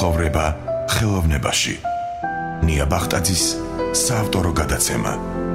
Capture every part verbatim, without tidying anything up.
ცხოვრება ხელოვნებაში. ნია ბახტაძის საავტორო გადაცემა.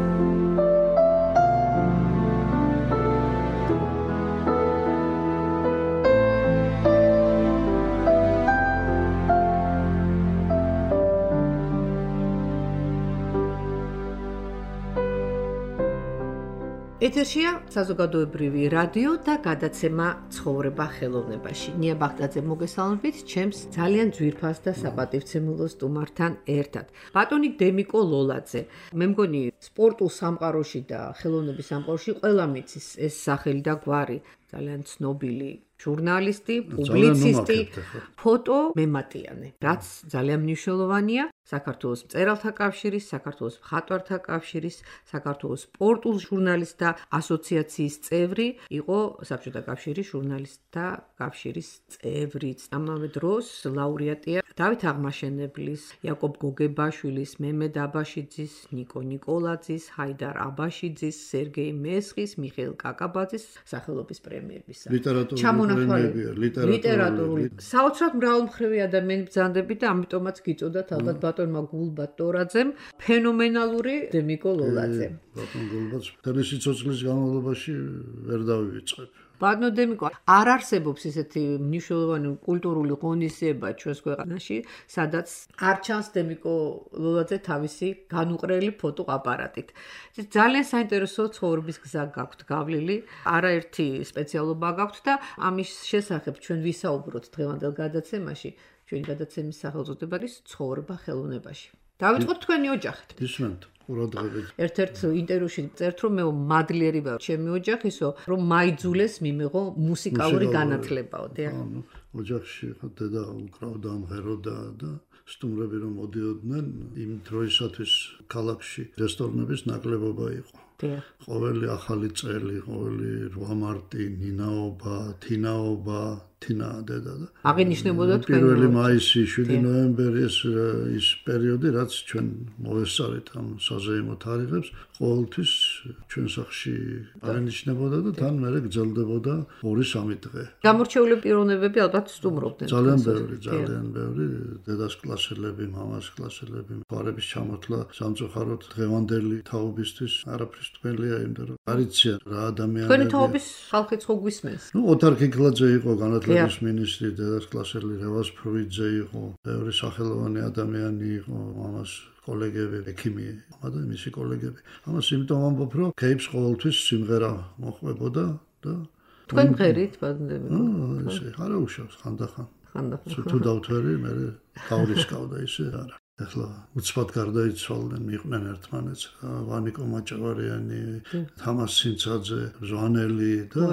ეთერშია საზოგადოებრივი რადიო და გადაცემა ცხოვრება ხელოვნებაში. ნია ბახტაძე მოგესალმებით ჩემს ძალიან ძვირფას და საპატივცემულო სტუმართან ერთად. ბატონი დემიკო ლოლაძე. მე მგონი სპორტულ სამყაროში და ხელოვნების სამყაროში ყველა მიცის ეს სახელი და გვარი. ძალიან ცნობილი ჟურნალისტი, პუბლიცისტი, ფოტო მემატიანე, რაც ძალიან მნიშვნელოვანია. საქართველოს მწერალთა კავშირის, საქართველოს მხატვართა კავშირის, საქართველოს სპორტულ ჟურნალისტთა ასოციაციის წევრი, იყო საბჭოთა კავშირის ჟურნალისტთა კავშირის წევრიც. ამავე დროს ლაურეატია დავით აღმაშენებლის, იაკობ გოგებაშვილის, მემედ აბაშიძის, ნიკო ნიკოლაძის, ჰაიდარ აბაშიძის, სერგეი მესხის, მიხეილ კაკაბაძის სახელობის პრემიებისა. ლიტერატურული, ლიტერატურული. საოცრად მრავალმხრივი ადამიანი ბრძანდებით და ამიტომაც გიწოდათ ალბათ ბატონმა გულბად ტორაძემ ფენომენალური დემიკო ლოლაძე. ბატონ გულბადს მთელი სიცოცხლის განმავლობაში ვერ დავივიწყებ. ბატონო დემიკო, არ არსებობს ესეთი მნიშვნელოვანი კულტურული ღონისძიება ჩვენს ქვეყანაში, სადაც არ ჩანს დემიკო ლოლაძე თავისი განუყრელი ფოტოაპარატით. ძალიან საინტერესო ცხოვრების გზა გაქვთ გავლილი, არაერთი სპეციალობა გაქვთ და ამის შესახებ ჩვენ ვისაუბროთ დღევანდელ გადაცემაში. ჩვენი გადაცემის სახელწოდება არის ცხოვრება ხელოვნებაში. დავიწყოთ თქვენი ოჯახით. ისმენთ ყურადღებით. ერთ-ერთ ინტერვიუში წერთ, რომ მე მადლიერი ვარ ჩემი ოჯახისო, რომ მაიძულეს მიმეღო მუსიკალური განათლებაო. ანუ ოჯახში ხო დედა უკრავდა, ამღეროდა და სტუმრები რომ მოდიოდნენ, იმ დროისათვის ქალაქში რესტორნების ნაკლებობა იყო. ყოველი ახალი წელი, ყოველი რვა მარტი, ნინაობა, თინაობა, თინა დედა და აღინიშნებოდა თქვენ პირველი მაისი, შვიდი ნოემბერი ეს ის პერიოდი, რაც ჩვენ მოვესწარით ამ საზეიმო თარიღებს, ყოველთვის ჩვენ სახლში აღინიშნებოდა და თან მერე გრძელდებოდა ორი სამი დღე. გამორჩეული პიროვნებები ალბათ სტუმრობდნენ. ძალიან ბევრი, ძალიან ბევრი დედას კლასელები, მამას კლასელები, ფარების ჩამოთვლა სამწუხაროდ დღევანდელი თაობისთვის არაფრის თქვენია, იმიტომ რომ არიციან რა ადამიანები. თქვენი თაობის ხალხიც ხო გვისმენს? ნუ ოთარ ქიქლაძე იყო განათლების მინისტრი, დედას კლასელი რევაზ ფრუიძე იყო, ბევრი სახელოვანი ადამიანი იყო, მამას კოლეგები, ექიმი, და მისი კოლეგები. ამას იმიტომ ამბობ, რომ ქეიფს ყოველთვის სიმღერა მოყვებოდა და თქვენ მღერით, ბატონები? აა, ესე არა უშავს ხანდახან. ხანდახან. თუ დავთვერი, მე გავრისკავდა ისე არა. ეხლა უცბად გარდაიცვალნენ, მიყვნენ ერთმანეთს, ვანიკო მაჭავარიანი, თამას სინცაძე, ზვანელი და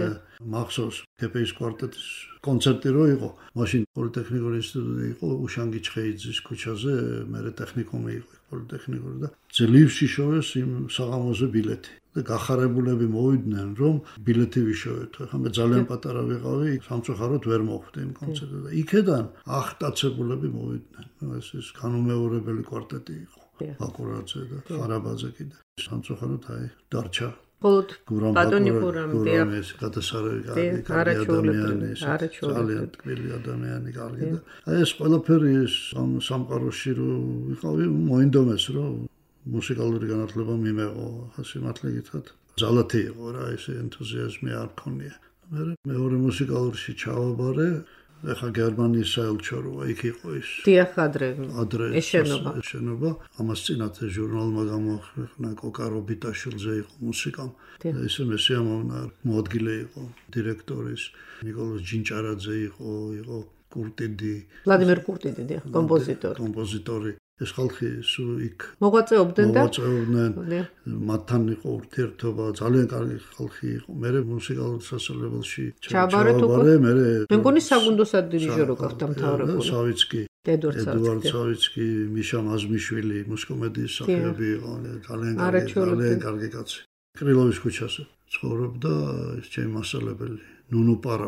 მახსოვს კეპეის კვარტეტის კონცერტი რო იყო, მაშინ პოლიტექნიკური ინსტიტუტი იყო უშანგი ჩხეიძის ქუჩაზე, მერე ტექნიკუმი იყო პოლიტექნიკური და ძლივში შოვეს იმ საღამოზე ბილეთი. და გახარებულები მოვიდნენ, რომ ბილეთი ვიშოვეთ. ახლა მე ძალიან პატარა ვიყავი, სამწუხაროდ ვერ მოხვდი იმ კონცერტზე და იქედან ახტაცებულები მოვიდნენ. ეს ის განუმეორებელი კვარტეტი იყო. ბაკურაძე და ხარაბაძე კიდე. სამწუხაროდ აი დარჩა. მხოლოდ ბატონი გურამი ეს გადასარევი ადამიანი, ძალიან ტკბილი ადამიანი, კარგი და აი ეს ყველაფერი ეს ამ სამყაროში რო ვიყავი, მოინდომეს რომ მუსიკალური განათლება მიმეღო, სიმართლე გითხრათ. ძალათი იყო რა, ეს ენთუზიაზმი არ მქონია. მე მეორე მუსიკალურში ჩავაბარე, ეხა გერმანიის საელჩოროა, იქ იყო ის. დიახ, ადრე. ადრე ეშენობა. ეშენობა. ამას წინათ ჟურნალმა გამოაქვეყნა კოკა რობიტაშვილზე იყო მუსიკამ. ესე მესიამოვნა მოადგილე იყო დირექტორის, ნიკოლოზ ჯინჭარაძე იყო, იყო კურტიდი. ვლადიმერ კურტიდი, დიახ, კომპოზიტორი. კომპოზიტორი. ეს ხალხი სულ იქ მოღვაწეობდნენ და მოღვაწეობდნენ, მათთან იყო ურთიერთობა, ძალიან კარგი ხალხი იყო. მე მუსიკალურ სასწავლებელში ჩავაბარე, მე მე მგონი საგუნდოსად დირიჟორო გახდა მთავრებული. სავიცკი, ედუარდ სავიცკი, მიშა მაზმიშვილი, მუსიკომედიის მსახიობი იყო, ძალიან კარგი, ძალიან კარგი კაცი. კრილოვის ქუჩაზე ცხოვრობდა ეს ჩემი მასწავლებელი, ნუნუ პარავა.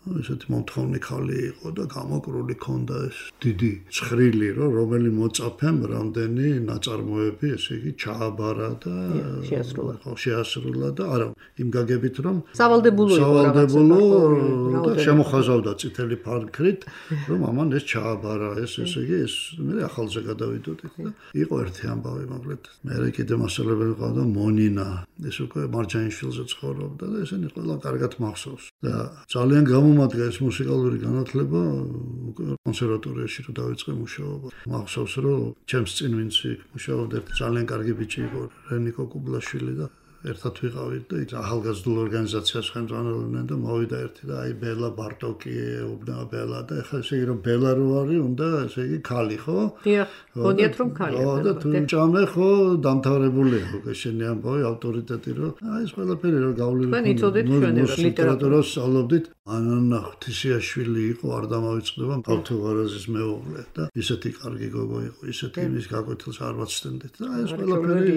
ესეთი მომთხოვნი ხალი იყო და გამოკრული ქონდა ეს დიდი ცხრილი, რომ რომელი მოწაფემ რამდენი ნაწარმოები, ესე იგი, ჩააბარა და შეასრულა. ხო, შეასრულა და არა, იმ გაგებით რომ სავალდებულო იყო სავალდებულო და შემოხაზავდა წითელი ფარქრით, რომ ამან ეს ჩააბარა, ეს ესე იგი, ეს მე ახალზე გადავიდოდით და იყო ერთი ამბავი მოკლედ. მე კიდე მასწავლებელი ყავდა მონინა, ეს უკვე მარჯანიშვილზე ცხოვრობდა და ესენი ყველა კარგად მახსოვს. და ძალიან გამომადგა ეს მუსიკალური განათლება კონსერვატორიაში რომ დავიწყე მუშაობა. მახსოვს რომ ჩემს წინ ვინც მუშაობდა ძალიან კარგი ბიჭი იყო რენიკო კუბლაშვილი და ერთად ვიყავით და იქ ახალგაზრდულ ორგანიზაციას ხელმძღვანელობდნენ და მოვიდა ერთი და აი ბელა ბარტოკი ეუბნება ბელა და ეხლა ესე იგი რომ ბელა რო არის უნდა ესე იგი ქალი ხო? დიახ, გონიათ რომ ქალია. ხო და თუ ჭამე ხო დამთავრებულია უკვე შენი ამბავი ავტორიტეტი რომ აი ეს ყველაფერი რომ გავლილი თქვენ იცოდით ჩვენებს ლიტერატურას სწავლობდით ანანა ღვთისიაშვილი იყო არ დამავიწყდება ავთოვარაზის მეუღლე და ისეთი კარგი გოგო იყო ისეთი იმის გაკვეთილს არ ვაცდენდით და აი ეს ყველაფერი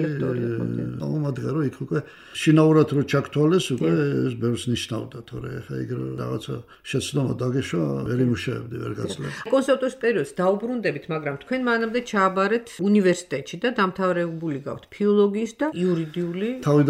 მომადგა რომ იქ უკვე შინაურად რო ჩაქთვალეს უკვე ეს ბევრს ნიშნავდა თორე ეხა იქ რაღაცა შეცდომა დაგეშვა ვერ იმუშავებდი ვერ გაცლებ კონსერვატორიის პერიოდს დაუბრუნდებით მაგრამ თქვენ მანამდე ჩააბარეთ უნივერსიტეტში და დამთავრებული გაქვთ ფილოლოგიის და იურიდიული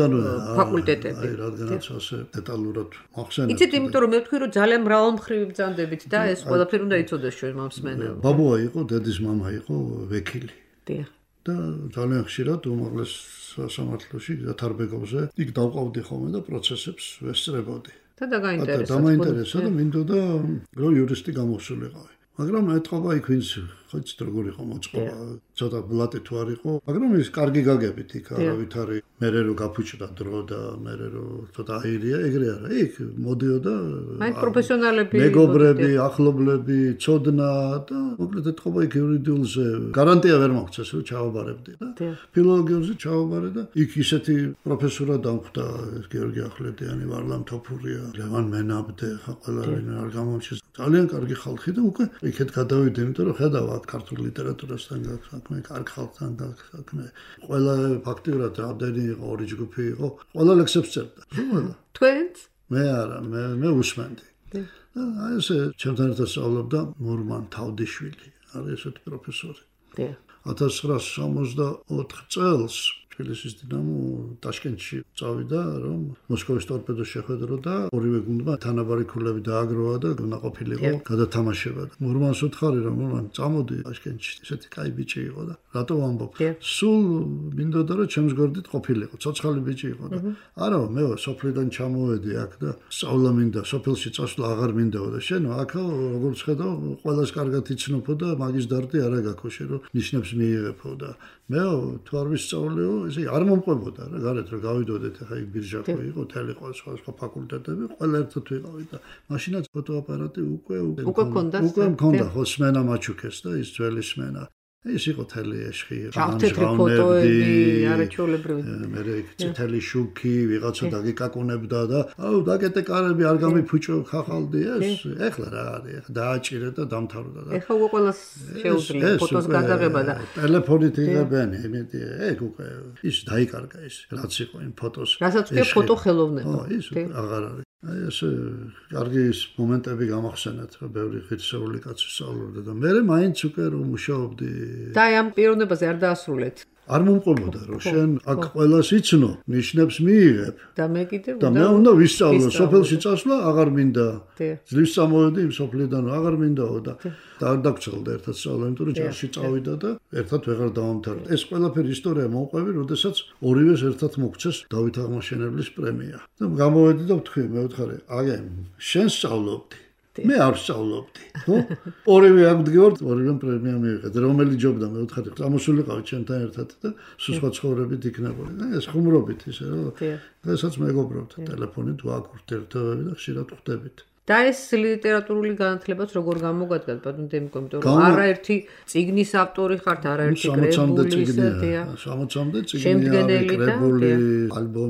ფაკულტეტები აი რადგანაც ასე დეტალურად მახსენებთ იცით იმიტომ რომ მე ვთქვი რომ ძალიან მრავალმხრივი ბრძანდებით და ეს ყველაფერი უნდა იცოდეს ჩვენ მომსმენელს ბაბუა იყო დედის მამა იყო ვექილი დიახ და ძალიან ხშირად უმაღლეს სამართლოში გათარბეგობზე იქ დავყავდი ხოლმე და პროცესებს ვესწრებოდი. და დაგაინტერესა. და მაინტერესა და მინდოდა რომ იურისტი გამოსულიყავი. მაგრამ ეთყობა იქ ვინც ხოც როგორ იყო მოწყობა, ცოტა ბლატი თუ არ იყო, მაგრამ ის კარგი გაგებით იქ არავით არის მერე რო გაფუჭდა დრო და მერე რო ცოტა აირია, ეგრე არა. იქ მოდიოდა აი პროფესიონალები, მეგობრები, ახლობლები, ცოდნა და მოკლედ ეთყობა იქ იურიდიულზე გარანტია ვერ მოგცეს რომ ჩავაბარებდი და ფილოლოგიურზე ჩავაბარე და იქ ისეთი პროფესორა დამხვდა გიორგი ახვლედიანი, ვარლამ თოფურია, ლევან მენაბდე, ხა ყველა ვინ არ გამომჩეს. ძალიან კარგი ხალხი და უკვე იქეთ გადავიდე, იმიტომ რომ ხედავ ქართულ ლიტერატურასთან გაქვს საქმე, კარგ ხალხთან გაქვს საქმე. ყველა ფაქტიურად რამდენი იყო, ორი ჯგუფი იყო, ყველა ლექსებს წერდა. ყველა. თქვენც? მე არა, მე მე უსმენდი. და აი ესე ჩემთან ერთად სწავლობდა მურმან თავდიშვილი, არის ესეთი პროფესორი. დიახ. ათას ცხრაას სამოცდაოთხ წელს თბილისის დინამო ტაშკენტში წავიდა რომ მოსკოვის ტორპედოს შეხვედრო და ორივე გუნდმა თანაბარი ქულები დააგროვა და ნაყოფილიყო გადათამაშება. მურმანს უთხარი რომ მურმან წამოდი ტაშკენტში ესეთი კაი ბიჭი იყო და რატო ვამბობ? სულ მინდოდა რომ ჩემს გვერდით ყოფილიყო, ცოცხალი ბიჭი იყო და არა მე სოფლიდან ჩამოვედი აქ და სწავლა მინდა, სოფელში წასვლა აღარ მინდაო და შენ აქ როგორც ხედავ ყველას კარგად იცნობო და მაგის დარდი არა გაქვს შენ რომ ნიშნებს მიიღებო და მე თუ არ ვისწავლიო ესე არ მომყვებოდა რა გარეთ რომ გავიდოდეთ ახლა იქ ბირჟაკო იყო თელი ყველა სხვა სხვა ფაკულტეტები ყველა ერთად ვიყავით და მაშინაც ფოტოაპარატი უკვე უკვე მქონდა უკვე მქონდა ხო სმენა მაჩუქეს და ის ძველი სმენა ის იყო თელი ეშხი ჩავთეთრი ფოტოები არაჩვეულებრივი მე წითელი შუქი ვიღაცა დაგიკაკუნებდა და აუ დაკეტე კარები არ გამიფუჭო ხახალდი ეს ეხლა რა არის დააჭირე და დამთავრდა და ეხლა უკვე ყველას შეუძლია ფოტოს გადაღება და ტელეფონით იღებენ იმედი ეგ უკვე ის დაიკარგა ის რაც იყო იმ ფოტოს რასაც ქვია ფოტოხელოვნება ხო ის აღარ არის აი ეს კარგი მომენტები გამახსენეთ რომ ბევრი ღირსეული კაცი სწავლობდა და მე მაინც უკვე რომ მუშაობდი და ამ პიროვნებაზე არ დაასრულეთ არ მომყვებოდა რომ შენ აქ ყველას იცნო ნიშნებს მიიღებ და მე კიდევ და მე უნდა ვისწავლო სოფელში წასვლა აღარ მინდა ძლივს წამოვედი იმ სოფლიდან აღარ მინდაო და არ დაგწელდა ერთად სწავლა იმიტომ რომ ჯარში წავიდა და ერთად ვეღარ დავამთავრდა ეს ყველაფერი ისტორია მომყვები როდესაც ორივეს ერთად მოგცეს დავით აღმაშენებლის პრემია და გამოვედი და ვთქვი მე ვთხარი აგე შენ სწავლობდი მე არ სწავლობდი ხო ორივე ამდგევართ ორივე პრემია მიიღეთ რომელი ჯობდა მე ვთხარი წამოსულიყავით ჩემთან ერთად და სხვა ცხოვრებით იქნებოდი და ეს ხუმრობით ისე რომ დღესაც მეგობრობთ ტელეფონით ვაკურთ ერთობები და ხშირად ხვდებით და ეს ლიტერატურული განათლებაც როგორ გამოგადგათ ბატონ დემიკო იმიტომ რომ არაერთი წიგნის ავტორი ხართ არაერთი კრებულის სამოცამდე წიგნია სამოცამდე წიგნია კრებული ალბომი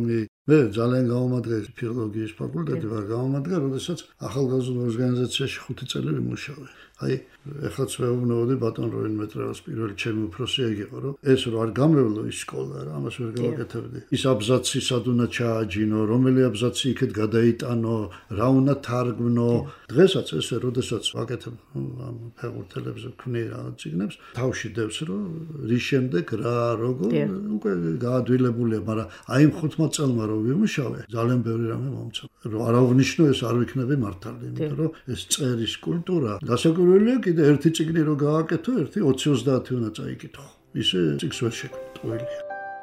მე ძალიან გავამადგა ფილოლოგიის ფაკულტეტი ვარ გავამადგა, როდესაც ახალგაზრდა ორგანიზაციაში ხუთი წელი ვიმუშავე. აი, ეხლაც ვეუბნებოდი ბატონ როინ მეტრევას პირველი ჩემი უფროსი ეგ იყო, რომ ეს რო არ გამევლო ის სკოლა რა, ამას ვერ გავაკეთებდი. ის აბზაცი სად უნდა ჩააჯინო, რომელი აბზაცი იქეთ გადაიტანო, რა უნდა თარგმნო. დღესაც ესე, როდესაც ვაკეთებ ამ ფეხბურთელებზე ვქმნი რა ციგნებს, თავში დევს რომ რის შემდეგ რა, როგორ უკვე გაადვილებულია, მაგრამ აი იმ ხუთმა წელმა რო ვიმუშავე, ძალიან ბევრი რამე მომცა. რომ არავნიშნო ეს არ ვიქნები მართალი, იმიტომ რომ ეს წერის კულტურა გასაკვირველია, კიდე ერთი წიგნი რო გააკეთო, ერთი ოცი ოცდაათი უნდა წაიკითხო. ისე წიგს ვერ შეგვიტყუილია.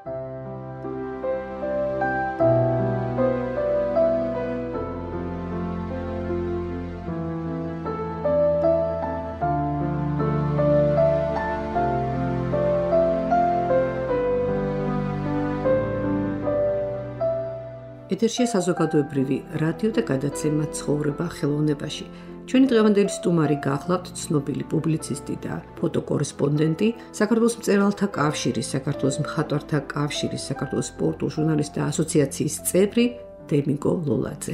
ეთერშია საზოგადოებრივი რადიო და გადაცემა ცხოვრება ხელოვნებაში. ჩვენი დღევანდელი სტუმარი გახლავთ ცნობილი პუბლიცისტი და ფოტოკორესპონდენტი, საქართველოს მწერალთა კავშირის, საქართველოს მხატვართა კავშირის, საქართველოს სპორტულ ჟურნალისტთა ასოციაციის წევრი დემიკო ლოლაძე.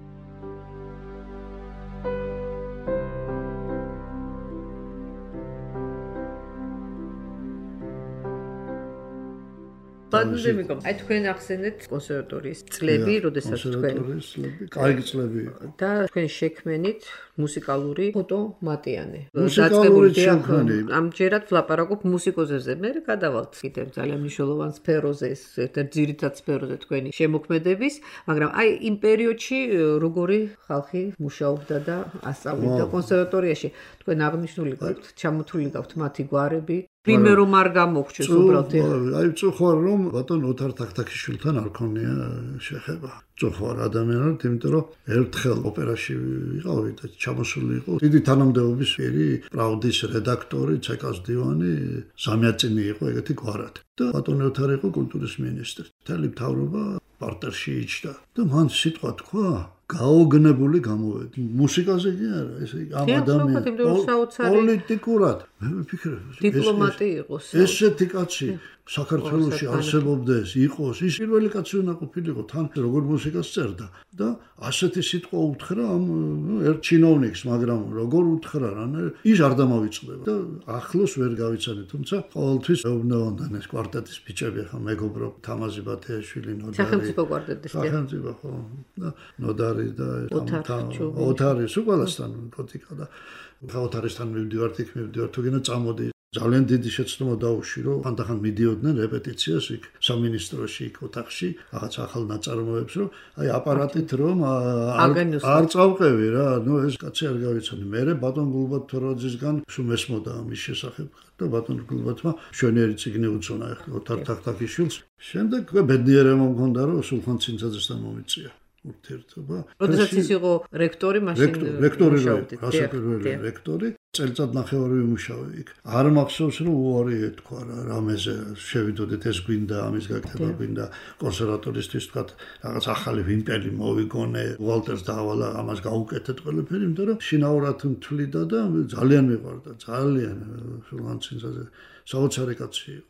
დემიკო, აი თქვენ ახსენეთ კონსერვატორიის წლები, როდესაც თქვენ კაი წლები და თქვენ შექმნით მუსიკალური ფოტომატიანე. მუსიკალური შექმნი. ამჯერად ვლაპარაკობ მუსიკოზებზე. მე გადავალთ კიდევ ძალიან მნიშვნელოვან სფეროზე, ერთ-ერთ ძირითად სფეროზე თქვენი შემოქმედების, მაგრამ აი იმ პერიოდში როგორი ხალხი მუშაობდა და ასწავლიდა კონსერვატორიაში. თქვენ აღნიშნული გაქვთ, ჩამოთვლილი გაქვთ მათი გვარები. ვინმე რომ არ გამოგჩეს უბრალოდ. აი წუხარ რომ ბატონ ოთარ თაქთაქიშვილთან არ ქონია შეხება. წუხარ ადამიანად, იმიტომ რომ ერთხელ ოპერაში ვიყავი და ჩამოსული იყო დიდი თანამდებობის პირი, პრავდის რედაქტორი, ცეკას დივანი, ზამიაწინი იყო ეგეთი გვარად. და ბატონ ოთარ იყო კულტურის მინისტრი. მთელი მთავრობა პარტერში იჯდა და მან სიტყვა თქვა გაოგნებული გამოვედი. მუსიკაზე კი არა, ესე ამ ადამიანს პოლიტიკურად. მე ვფიქრე, დიპლომატი იყოს. ესეთი კაცი საქართველოში არსებობდეს, იყოს, ის პირველი კაცი უნდა ყოფილიყო, თან როგორ მუსიკას წერდა და ასეთი სიტყვა უთხრა ამ ერთ ჩინოვნიკს, მაგრამ როგორ უთხრა, რანაირ ის არ დამავიწყდება და ახლოს ვერ გავიცანი, თუმცა ყოველთვის ეუბნებოდან ეს კვარტეტის ბიჭები, ხა მეგობრობ თამაზი ბათეაშვილი, ნოდარი. სახელმწიფო კვარტეტის სახელმწიფო ხო და ნოდარი და ოთარი სულ კოტიკა და ოთარისთან მივდივართ, იქ მივდივართ, თუ გინდა წამოდი. ძალიან დიდი შეცდომა დაუშვი, რომ ხანდახან მიდიოდნენ რეპეტიციას იქ სამინისტროში, იქ ოთახში, რაღაც ახალ ნაწარმოებს, რომ აი აპარატით რომ არ წავყევი რა, ნუ ეს კაცი არ გავიცანი. მე ბატონ გულბათ თორაძისგან სულ მესმოდა ამის შესახებ და ბატონ გულბათმა შვენიერი წიგნი უძღვნა ახლა ოთარ თაქთაქიშვილს. შემდეგ ბედნიერება მქონდა, რომ სულხან ცინცაძესთან მომიწია. ურთიერთობა. როდესაც ის იყო რექტორი, მაშინ რექტორი რა, რასაკვირველი რექტორი, წელიწად ნახევარი ვიმუშავე იქ. არ მახსოვს რომ უარი ეთქვა რა, რამეზე შევიდოდეთ ეს გვინდა, ამის გაკეთება გვინდა, კონსერვატორისთვის თქვა რაღაც ახალი ვიმპელი მოვიგონე, ვალტერს დაავალა, ამას გაუკეთეთ ყველაფერი, იმიტომ რომ შინაურად მთვლიდა და ძალიან მიყვარდა, ძალიან სულხან ცინცაძე საოცარი კაცი იყო.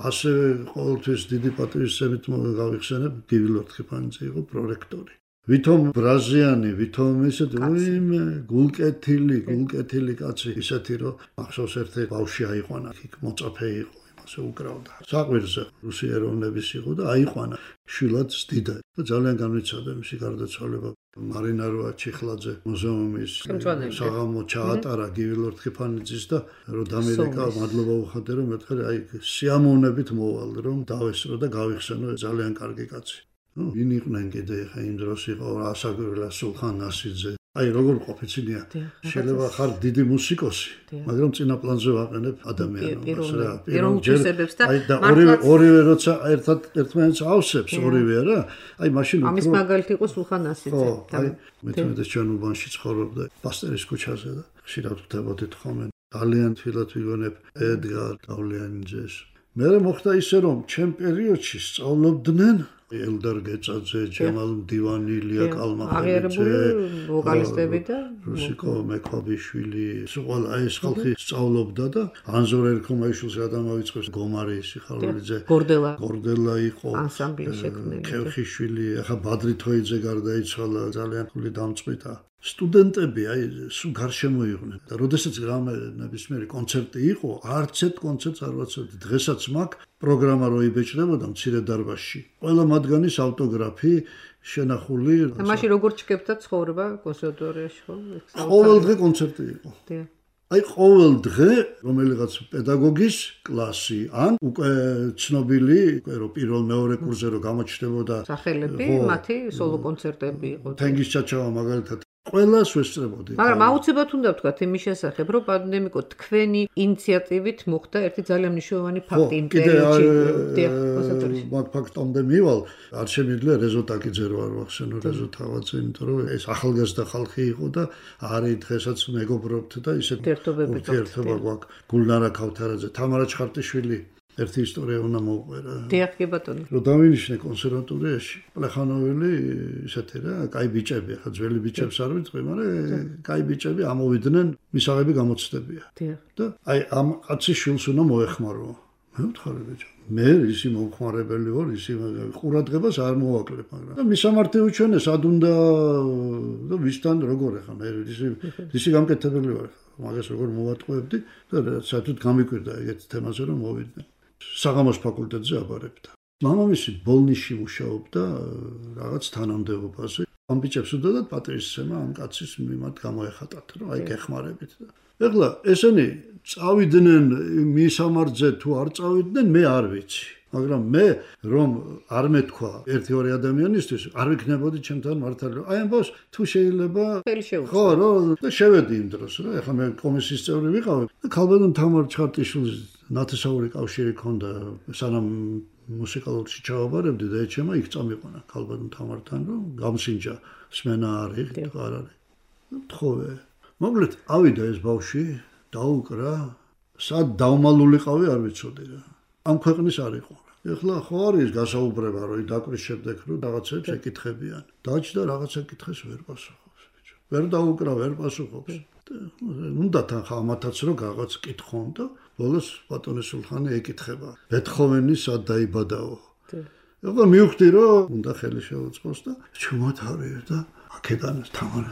ასევე ყოველთვის დიდი პატივისცემით გავიხსენებ, გივი ლორთქიფანიძე იყო პრორექტორი. ვითომ ბრაზიანი, ვითომ ისეთი უიმე გულკეთილი, გულკეთილი კაცი, ისეთი რომ ახსოვს ერთი ბავშვი აიყვანა, იქ მოწაფე იყო, იმასე უკრავდა. საყვირზე რუსი ეროვნების იყო და აიყვანა, შვილად ზდიდა და ძალიან განვიცადა მისი გარდაცვალება. მარინა როაჩიხლაძე მუზეუმის საღამო ჩაატარა გივი ლორთქიფანიძის და რომ დამერეკა მადლობა უხადე რომ მეთქარი აი სიამოვნებით მოვალ რომ დავესწრო და გავიხსენო ძალიან კარგი კაცი. ნუ ვინ იყვნენ კიდე ხა იმ დროს იყო ასაგურლა სულხან ნასიძე. აი როგორ ყოფიცინია შეიძლება ხარ დიდი მუსიკოსი მაგრამ წინა პლანზე ვაყენებ ადამიანებს რა პირველ ჯერებს და აი და ორივე ორივე როცა ერთად ერთმანეთს ავსებს ორივე რა აი მაშინ ამის მაგალითი იყო სულხან ნასიძე აი მეთმეტე ჩვენ უბანში ცხოვრობდა პასტერის ქუჩაზე და ხშირად ვხვდებოდით ხოლმე ძალიან თილად ვიგონებ ედგარ გავლიანიძეს მე მოხდა ისე რომ ჩემ პერიოდში სწავლობდნენ ელდარ გეწაძე, ჯემალ მდივანი, ლია კალმახელიძე, აღიარებული ვოკალისტები და რუსიკო მექვაბიშვილი, სულ ეს ხალხი სწავლობდა და ანზორ ერქომაიშვილს გადამავიწყებს გომარი სიხარულიძე, გორდელა, გორდელა იყო, ანსამბლი შექმნილი. ქევხიშვილი, ახლა ბადრი თოიძე გარდაიცვალა, ძალიან ფული დამწყვიტა. სტუდენტები აი სულ გარშემო იყვნენ და როდესაც რამე ნებისმიერი კონცერტი იყო, არც ერთ კონცერტს არ ვაცნობდი. დღესაც მაქვს პროგრამა რო იბეჭდებოდა მცირე დარბაზში. ყველა მათგანის ავტოგრაფი შენახული. და მაშინ როგორ ჩქებდა ცხოვრება კონსერვატორიაში ხო? ყოველ დღე კონცერტი იყო. აი ყოველ დღე რომელიღაც პედაგოგის კლასი ან უკვე ცნობილი, უკვე რო პირველ მეორე კურსზე რო გამოჩნდებოდა სახელები, მათი სოლო კონცერტები იყო. თენგის ჩაჩავა მაგალითად ყველას ვესწრებოდი. მაგრამ აუცილებლად უნდა ვთქვათ იმის შესახებ, რომ პანდემიკო თქვენი ინიციატივით მოხდა ერთი ძალიან მნიშვნელოვანი ფაქტი იმ პერიოდში. მაგ ფაქტამდე მივალ, არ შემიძლია რეზო ტაკიძე რო არ ვახსენო რეზო თავაძე, იმიტომ რომ ეს ახალგაზრდა ხალხი იყო და არის დღესაც მეგობრობთ და ისეთ ერთობა გვაქვს. გულნარა ქავთარაძე, თამარა ჩხარტიშვილი ერთი ისტორია უნდა მოუყვერა. დიახ, კი ბატონო. რომ დავინიშნე კონსერვატორიაში, პლეხანოველი ისეთი რა, კაი ბიჭები, ახლა ძველი ბიჭებს არ ვიცი, მაგრამ კაი ბიჭები ამოვიდნენ, მისაღები გამოცდებია. დიახ. და აი ამ კაცის შვილს უნდა მოეხმარო. მე ვთხარი ბიჭო. მე ისი მომხმარებელი ვარ, ისი ყურადღებას არ მოვაკლებ, მაგრამ და მისამართი უჩვენე, სად უნდა და ვისთან როგორ ახლა მე ისი ისი გამკეთებელი ვარ. მაგას როგორ მოვატყუებდი და საერთოდ გამიკვირდა ეგეთ თემაზე რომ მოვიდნენ. საღამოს ფაკულტეტზე აბარებდა. მამამისი ბოლნისში მუშაობდა რაღაც თანამდებობაზე. ამ ბიჭებს უდოდათ პატივისცემა ამ კაცის მიმართ გამოეხატათ, რომ აი გეხმარებით და. ეხლა ესენი წავიდნენ მისამართზე თუ არ წავიდნენ, მე არ ვიცი. მაგრამ მე რომ არ მეთქვა ერთი ორი ადამიანისთვის არ ვიქნებოდი ჩემთან მართალი. აი ამბავს თუ შეიძლება ხო რომ და შევედი იმ დროს რა. ეხლა მე კომისიის წევრი ვიყავი და ქალბატონ თამარ ჩხარტიშვილის ნათესაური კავშირი ქონდა სანამ მუსიკალურში ჩავაბარებდი და ეჩემა იქ წამიყვანა ქალბატონ თამართან რომ გამსინჯა სმენა არის არ არის. თხოვე. მოკლედ ავიდა ეს ბავშვი დაუკრა სად დავმალულიყავი არ ვიცოდი რა. ამ ქვეყნის არ იყო. ეხლა ხო არის გასაუბრება რომ დაკვრის შემდეგ რომ რაღაცებს ეკითხებიან. დაჭდა რაღაცა კითხეს ვერ პასუხობს ბიჭო. ვერ დაუკრა ვერ პასუხობს. უნდა თან ხამათაც რომ რაღაც კითხონ და ბოლოს ბატონი სულხანი ეკითხება. ბეთჰოვენი სად დაიბადაო? ეხლა მივხვდი რომ უნდა ხელი შეუწყოს და ჩუმოთავე და აქედან თამარა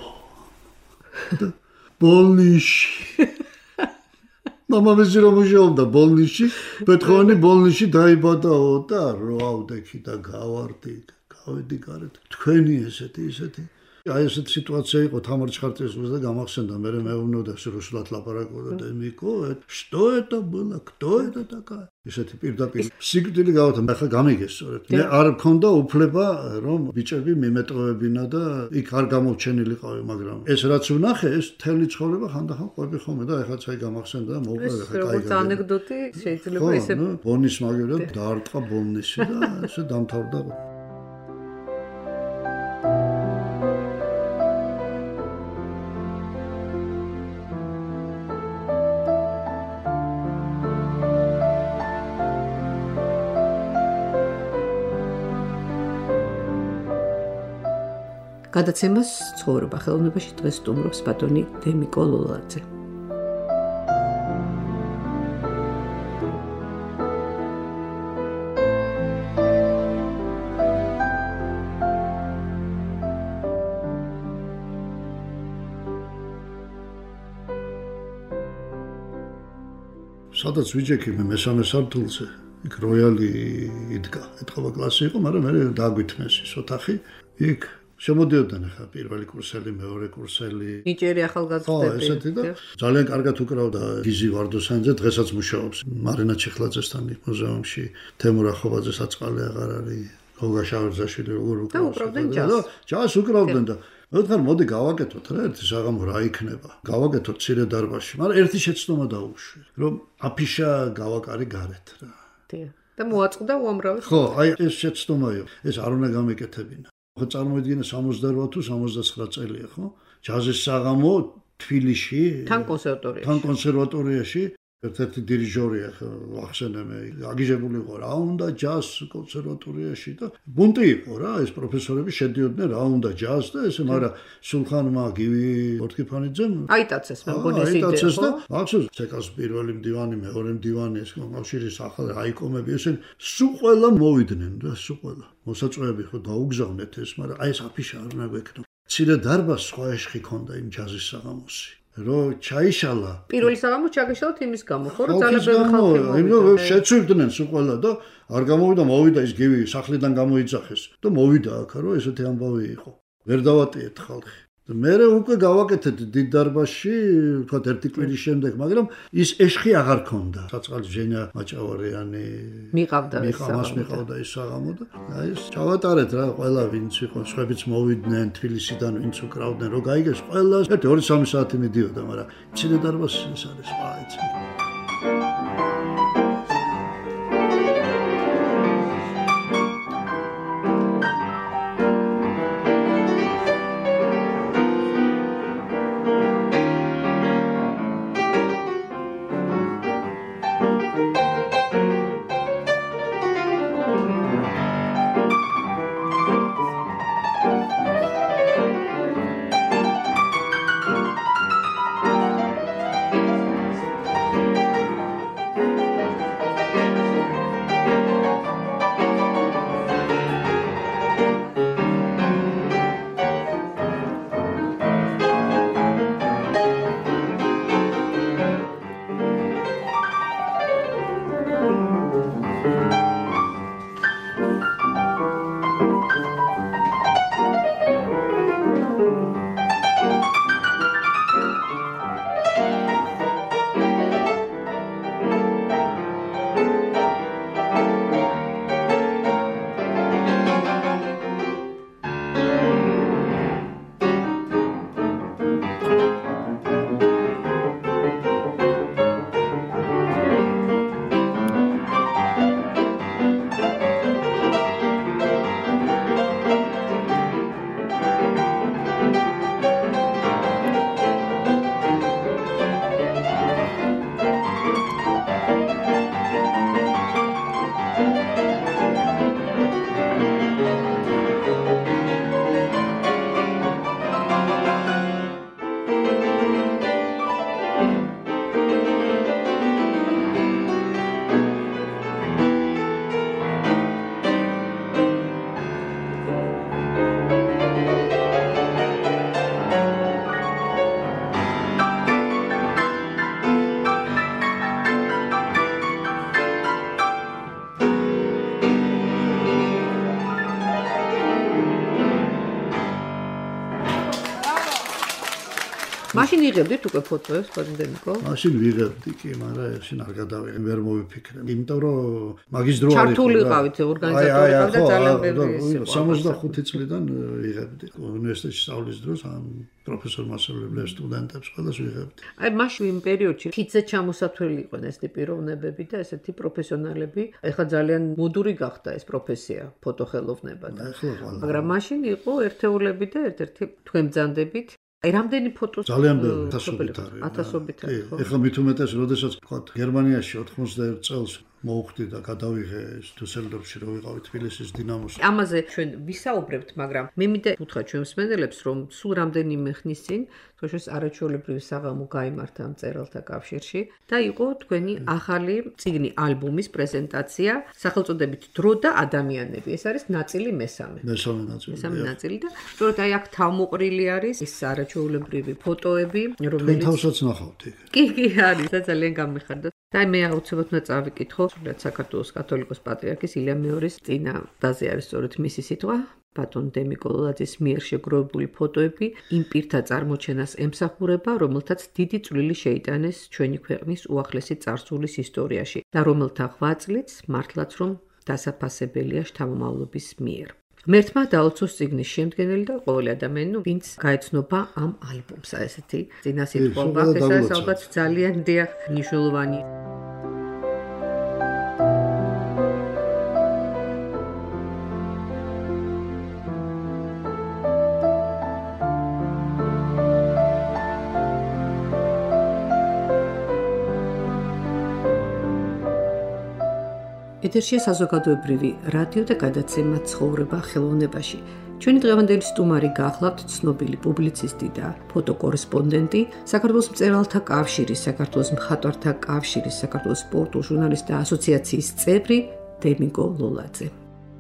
ბოლნისში მამამისი რომ მუშაობდა ბოლნისში, ბეთჰოვენი ბოლნისში დაიბადაო და რო ავდექი და გავარდი, გავედი გარეთ. თქვენი ესეთი ისეთი. აი ესეთი სიტუაცია იყო თამარ ჩხარტიშვილს და გამახსენდა მე მეუბნოდა რუსულად ლაპარაკობდა და მიკო, что это было, кто это такая? ესეთი პირდაპირ სიკვდილი გავათა, მე ხა გამიგეს სწორედ. მე არ მქონდა უფლება რომ ბიჭები მიმეტყოებინა და იქ არ გამოვჩენილიყავი, მაგრამ ეს რაც ვნახე, ეს თელი ცხოვრება ხანდახან ყვები ხოლმე და ეხლა წაი გამახსენდა და მოვყვე ხა კაი. როგორც ანეკდოტი შეიძლება ესე ბონის მაგერად დაარტყა ბოლნისში და ესე დამთავრდა. გადაცემას ცხოვრება ხელოვნებაში დღეს სტუმრობს ბატონი დემიკო ლოლაძე. სადაც ვიჯექი მე მესამე სართულზე იქ როიალი იდგა ეთყობა კლასი იყო მაგრამ მე დაგვითმეს ის ოთახი იქ შემოდიოდნენ ახლა პირველი კურსელი მეორე კურსელი ნიჭიერი ახალგაზრდები ხო ესეთი და ძალიან კარგად უკრავდა გიზი ვარდოსანიძე დღესაც მუშაობს მარინა ჩიხლაძესთან მუზეუმში თემურ ახობაძე საწყალე აღარ არის გოგა შავერძაშვილი როგორ და უკრავდნენ ჯაზს ჯაზს უკრავდნენ და მოთხარ მოდი გავაკეთოთ რა ერთი საღამო რა იქნება გავაკეთოთ ცირე დარბაზში მაგრამ ერთი შეცდომა დაუშვი რომ აფიშა გავაკარი გარეთ რა და მოაწყდა უამრავი ხო აი ეს შეცდომა იყო ეს არ უნდა გამეკეთებინა ხო წარმოიდგინე სამოცდაოთხ თუ სამოცდაცხრა წელია ხო ჯაზის საღამო თბილისში თან კონსერვატორიაში თან კონსერვატორიაში ერთ-ერთი დირიჟორია ახსენე მე აგიჟებული იყო რა უნდა ჯაზ კონსერვატორიაში და ბუნტი იყო რა ეს პროფესორები შედიოდნენ რა უნდა ჯაზ და ესე მაგრამ სულხანმა გივი ორთქიფანიძემ აიტაცეს მე მგონი ეს იდეა აიტაცეს და ახსოვს ცეკას პირველი მდივანი მეორე მდივანი ეს კავშირის ახალ აიკომები ესენ სულ ყველა მოვიდნენ და სულ ყველა მოსაწვევები ხო დაუგზავნეთ ეს მაგრამ აი ეს აფიშა არ უნდა გვექნო ცირე დარბაზ სხვა ეშხი ქონდა იმ ჯაზის საღამოსი რო ჩაიშალა პირველი საღამო ჩაგიშალოთ იმის გამო ხო რომ ძალიან ბევრი ხალხი მოვიდა შეცვლიდნენ სულ ყველა და არ გამოვიდა მოვიდა ის გივი სახლიდან გამოიძახეს და მოვიდა აქა რომ ესეთი ამბავი იყო ვერ დავატიეთ ხალხი და მე უკვე გავაკეთეთ დიდ დარბაზში თქვა ერთი კვირის შემდეგ მაგრამ ის ეშხი აღარ ქონდა საწყალი ჟენია მაჭავარიანი მიყავდა ეს მიყავს მიყავდა ის საღამო და აი ეს ჩავატარეთ რა ყველა ვინც იყო სხვაებიც მოვიდნენ თბილისიდან ვინც უკრავდნენ რომ გაიგეს ყველა ერთი ორი სამი საათი მიდიოდა მაგრამ ცირე დარბაზი ეს არის სხვა ეცი მაშინ იღებდით უკვე ფოტოებს პანდემიკო? მაშინ ვიღებდი კი, მაგრამ შენ არ გადავიღე, ვერ მოვიფიქრე. იმიტომ რომ მაგის დრო არ იყო. ჩართული ყავით ორგანიზატორი ყავდა ძალიან ბევრი ის. სამოცდახუთი წლიდან ვიღებდი. უნივერსიტეტში სწავლის დროს ამ პროფესორ მასწავლებლებს, სტუდენტებს ყველას ვიღებდი. აი მაშინ იმ პერიოდში ხიდზე ჩამოსათვლელი იყვნენ ეს ტიპი პიროვნებები და ესეთი პროფესიონალები. ეხლა ძალიან მოდური გახდა ეს პროფესია, ფოტოხელოვნება და. მაგრამ მაშინ იყო ერთეულები და ერთ-ერთი თქვენბძანდებით აი რამდენი ფოტო ძალიან ბევრი ათასობით არის. ათასობით არის, ხო? ეხლა მით უმეტეს, როდესაც თქვა გერმანიაში ოთხმოცდაერთ წელს მოვხდი და გადავიღე დუსელდორფში რომ ვიყავი თბილისის დინამოში. ამაზე ჩვენ ვისაუბრებთ, მაგრამ მე მინდა უთხრა ჩვენ მსმენელებს, რომ სულ რამდენიმე ხნის წინ თქოს არაჩვეულებრივი საღამო გაიმართა ამ წერალთა კავშირში და იყო თქვენი ახალი წიგნი ალბომის პრეზენტაცია სახელწოდებით დრო და ადამიანები. ეს არის ნაწილი მესამე. მესამე ნაწილი. მესამე ნაწილი და სწორედ აი აქ თავმოყრილი არის ეს არაჩვეულებრივი ფოტოები, რომელიც თავსაც ნახავთ იქ. კი, კი არის და ძალიან გამიხარდა. და მე აუცილებლად უნდა წავიკითხო სულაც საქართველოს კათოლიკოს პატრიარქის ილია მეორის წინა დაზე არის სწორედ მისი სიტყვა ბატონ დემიკო ლოლაძის მიერ შეგროვებული ფოტოები იმ პირთა წარმოჩენას ემსახურება, რომელთაც დიდი წვლილი შეიტანეს ჩვენი ქვეყნის უახლესი წარსულის ისტორიაში და რომელთა ღვაწლიც მართლაც რომ დასაფასებელია შთამომავლობის მიერ. მერთმა დაუწოს წიგნის შემდგენელი და ყოველი ადამიანი, ვინც გაეცნობა ამ ალბომს, ესეთი წინა სიტყვა, ეს არის ალბათ ძალიან დიახ მნიშვნელოვანი. ეთერშია საზოგადოებრივი რადიო და გადაცემა ცხოვრება ხელოვნებაში. ჩვენი დღევანდელი სტუმარი გახლავთ ცნობილი პუბლიცისტი და ფოტოკორესპონდენტი, საქართველოს მწერალთა კავშირის, საქართველოს მხატვართა კავშირის, საქართველოს სპორტულ ჟურნალისტთა ასოციაციის წევრი დემიკო ლოლაძე.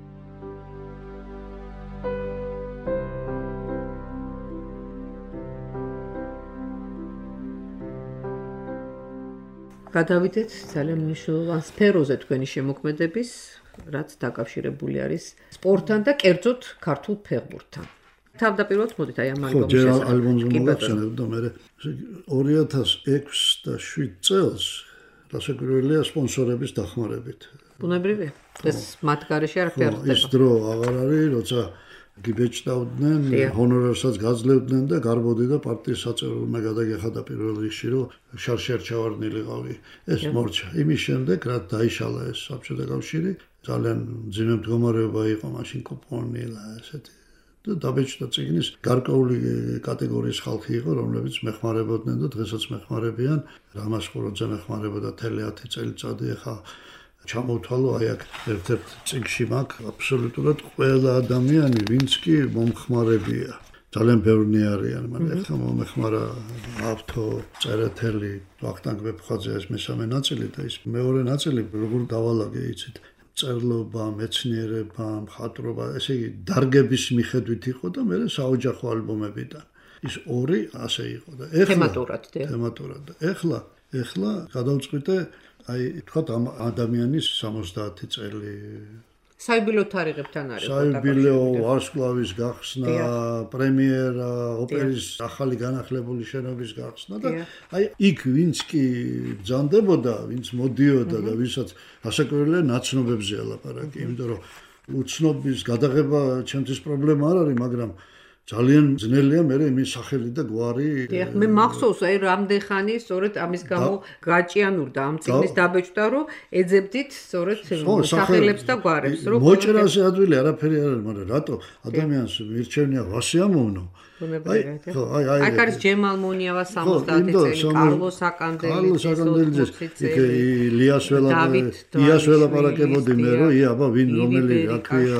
გადავიდეთ ძალიან მნიშვნელოვან სფეროზე თქვენი შემოქმედების, რაც დაკავშირებული არის სპორტთან და კერძოდ ქართულ ფეხბურთთან. თავდაპირველად მოდით აი ამ ალბომის შესახებ. ხო, ალბომზე მოვახსენებ და მე ორი ათას ექვსი და შვიდ წელს დასაკვირველია სპონსორების დახმარებით. ბუნებრივია. ეს მათ გარეშე არ ხერხდება. ის დრო აღარ არის, როცა გიბეჭდავდნენ, ჰონორარსაც გაძლევდნენ და გარბოდი და პარტიის საწევროებმა გადაგეხადა პირველ რიგში, რომ შარში არ ჩავარდნილიყავი. ეს მორჩა. იმის შემდეგ, რაც დაიშალა ეს საბჭოთა კავშირი, ძალიან მძიმე მდგომარეობა იყო მაშინ კუპონილა ესეთი. და დაბეჭდა წიგნის გარკვეული კატეგორიის ხალხი იყო, რომლებიც მეხმარებოდნენ და დღესაც მეხმარებიან. რამას ხუროძე მეხმარებოდა თელი ათი წელიწადი, ახლა ჩამოვთვალო აი აქ ერთ-ერთ წიგნში მაქვს აბსოლუტურად ყველა ადამიანი, ვინც კი მომხმარებია. ძალიან ბევრი არიან, მაგრამ ახლა მომეხმარა ავთო, წერეთელი, ვახტანგ ბეფხაძე ეს მესამე ნაწილი და ის მეორე ნაწილი როგორ დავალაგე იცით. წერლობა, მეცნიერება, მხატვრობა, ესე იგი დარგების მიხედვით იყო და მე საოჯახო ალბომებიდან. ის ორი ასე იყო და ეხლა თემატურად, თემატურად. ეხლა, ეხლა გადავწყვიტე აი თქვათ ამ ადამიანის სამოცდაათი წელი საიუბილეო თარიღებთან არის საიუბილეო ვარსკვლავის გახსნა, პრემიერა, ოპერის ახალი განახლებული შენობის გახსნა და აი იქ ვინც კი ბრძანდებოდა, ვინც მოდიოდა და ვისაც ასაკურველია ნაცნობებზე ალაპარაკი, იმიტომ რომ უცნობის გადაღება ჩემთვის პრობლემა არ არის, მაგრამ ძალიან ძნელია მე იმის სახელი და გვარი. დიახ, მე მახსოვს აი რამდენ ხანი სწორედ ამის გამო გაჭიანურდა ამ წიგნის დაბეჭდა, რომ ეძებდით სწორედ სახელებს და გვარებს, რომ მოჭრაზე ადვილი არაფერი არ არის, მაგრამ რატო ადამიანს მირჩევნია ვასიამოვნო? აი, აი, აი. აქ არის ჯემალ მონიავა სამოცდაათი წელი, კარლოს აკანდელიძე, იქ ილიას ველა, იას ველაპარაკებოდი მე, რომ ია, აბა ვინ რომელი რა ქვია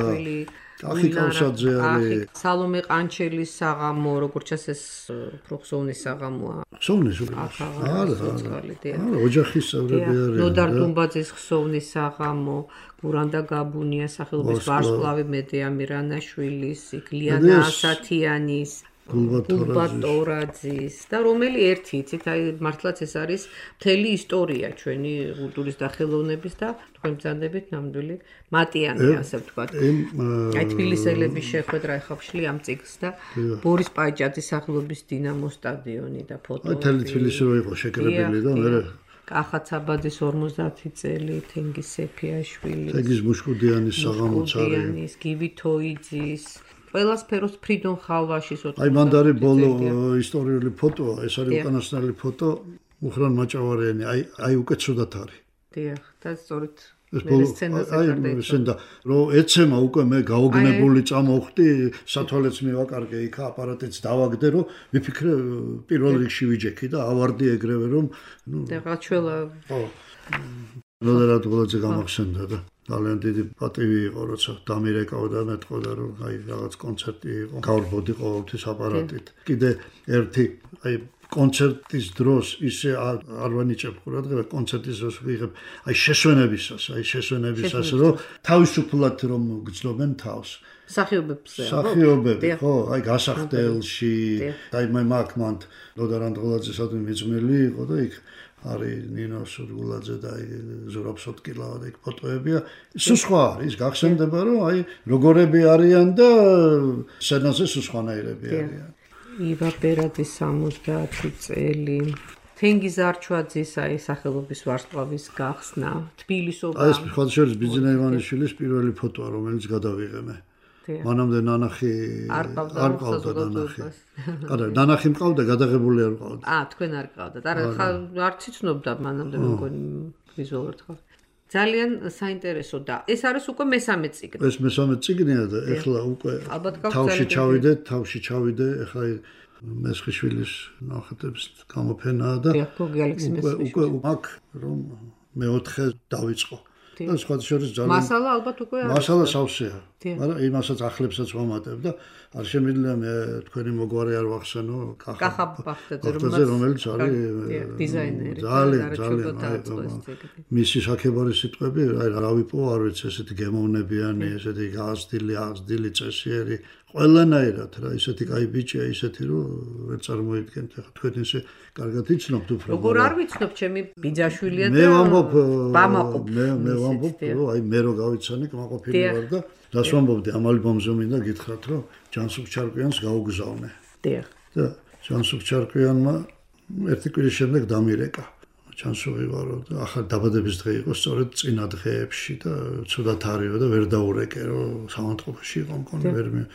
ახი კავსაძე არის სალომე ყანჩელის საღამო, როგორც ჩას ეს პროფესიონალის საღამოა. ხსოვნის უკვე. არა, არა. ოჯახის წევრები არიან. ნოდარ დუმბაძის ხსოვნის საღამო, გურანდა გაბუნია, სახელობის ვარსკვლავი მედია მირანაშვილის, ლიანა ასათიანის, გულბატორაძის და რომელი ერთი იცით, აი მართლაც ეს არის მთელი ისტორია ჩვენი კულტურის და ხელოვნების და თქვენ ბრძანდებით ნამდვილი მატიანე ასე ვთქვათ. აი თბილისელების შეხვედრა ეხავშლი ამ წიგნს და ბორის პაიჭაძის სახელობის დინამო სტადიონი და ფოტოები. აი თელი თბილისი რო იყო შეკრებილი და მე კახაცაბაძის ორმოცდაათი წელი, თენგიზ სეფიაშვილის, თენგიზ მუშკუდიანის საღამოც არის, გივი თოიძის ყველა სფეროს ფრიდონ ხალვაშის ოთხმოცდაათი. აი მან დარი ბოლო ისტორიული ფოტოა, ეს არის უკანასკნელი ფოტო, მუხრან მაჭავარიანი, აი აი უკეთესად არის. დიახ, და სწორედ ეს ბოლო აი შენდა რომ ეცემა უკვე მე გაოგნებული წამოვხდი, სათვალეც მივაკარგე იქ აპარატიც დავაგდე, რომ ვიფიქრე პირველ რიგში ვიჯექი და ავარდი ეგრევე რომ ნუ და გაჩველა. ხო. ნოდარად გულაძე გამახსენდა და ძალიან დიდი პატივი იყო, როცა დამირეკავდა მეტყოდა, რომ აი რაღაც კონცერტი იყო, გავარბოდი ყოველთვის აპარატით. კიდე ერთი აი კონცერტის დროს ისე არ ვანიჭებ ყურადღება კონცერტის დროს ვიღებ აი შესვენებისას, აი შესვენებისას, რომ თავისუფლად რომ გძნობენ თავს. სახიობებზე, ხო? სახიობები, ხო, აი გასახდელში, აი მე მაგ მანდ ნოდარ ანდღოლაძე სადმე მიძმელი იყო და იქ არის ნინო სურგულაძე და ზურაბ სოტკილავა და იქ ფოტოებია. სულ სხვა არის, გახსენდება რომ აი როგორები არიან და სცენაზე სულ სხვანაირები არიან. იბა ბერაძის სამოცდაათი წელი. თენგიზ არჩვაძის აი სახელობის ვარსკვლავის გახსნა, თბილისობა. აი ეს ხოთშორის ბიძინა ივანიშვილის პირველი ფოტოა, რომელიც გადავიღე მე. მანამდე ნანახი არ ყავდა ნანახი. არა, ნანახი მყავდა, გადაღებული არ ყავდა. აა, თქვენ არ ყავდათ. არა, არც იცნობდა მანამდე მეგონი ვიზუალურად ხარ. ძალიან საინტერესო და ეს არის უკვე მესამე წიგნი. ეს მესამე წიგნია და ეხლა უკვე თავში ჩავიდე, თავში ჩავიდე, ეხლა მესხიშვილის ნახატებს გამოფენაა და უკვე აქ რომ მეოთხე დავიწყო. და სხვა შორის ძალიან მასალა ალბათ უკვე არის. მასალა სავსეა. მაგრამ იმასაც ახლებსაც ვამატებ და არ შემიძლია მე თქვენი მოგვარი არ ვახსენო კახა ბახტაძე რომელიც არის დიზაინერი. ძალიან ძალიან მისი საქებარი სიტყვები აი რა ვიპო არ ვიცი ესეთი გემოვნებიანი ესეთი გაზრდილი აღზრდილი წესიერი ყველანაირად რა ისეთი კაი ბიჭია ისეთი რომ ვერ წარმოიდგენთ ახლა თქვენ ისე კარგად იცნობთ უფრო როგორ არ ვიცნობ ჩემი ბიძაშვილია და მე ვამბობ ბამაყობ მე მე ვამბობ რომ აი მე რო გავიცანი კმაყოფილი ვარ და რას ვამბობდი ამალი ბომზე მინდა გითხრათ რომ ჯანსუღ ჩარკვიანს გაუგზავნე დიახ და ჯანსუღ ჩარკვიანმა ერთი კვირის შემდეგ დამირეკა ჯანსუღი ვარო და ახლა დაბადების დღე იყო სწორედ წინა დღეებში და ცუდად არისო და ვერ დაურეკე რომ სამონტყოფაში იყო მქონე ვერ მე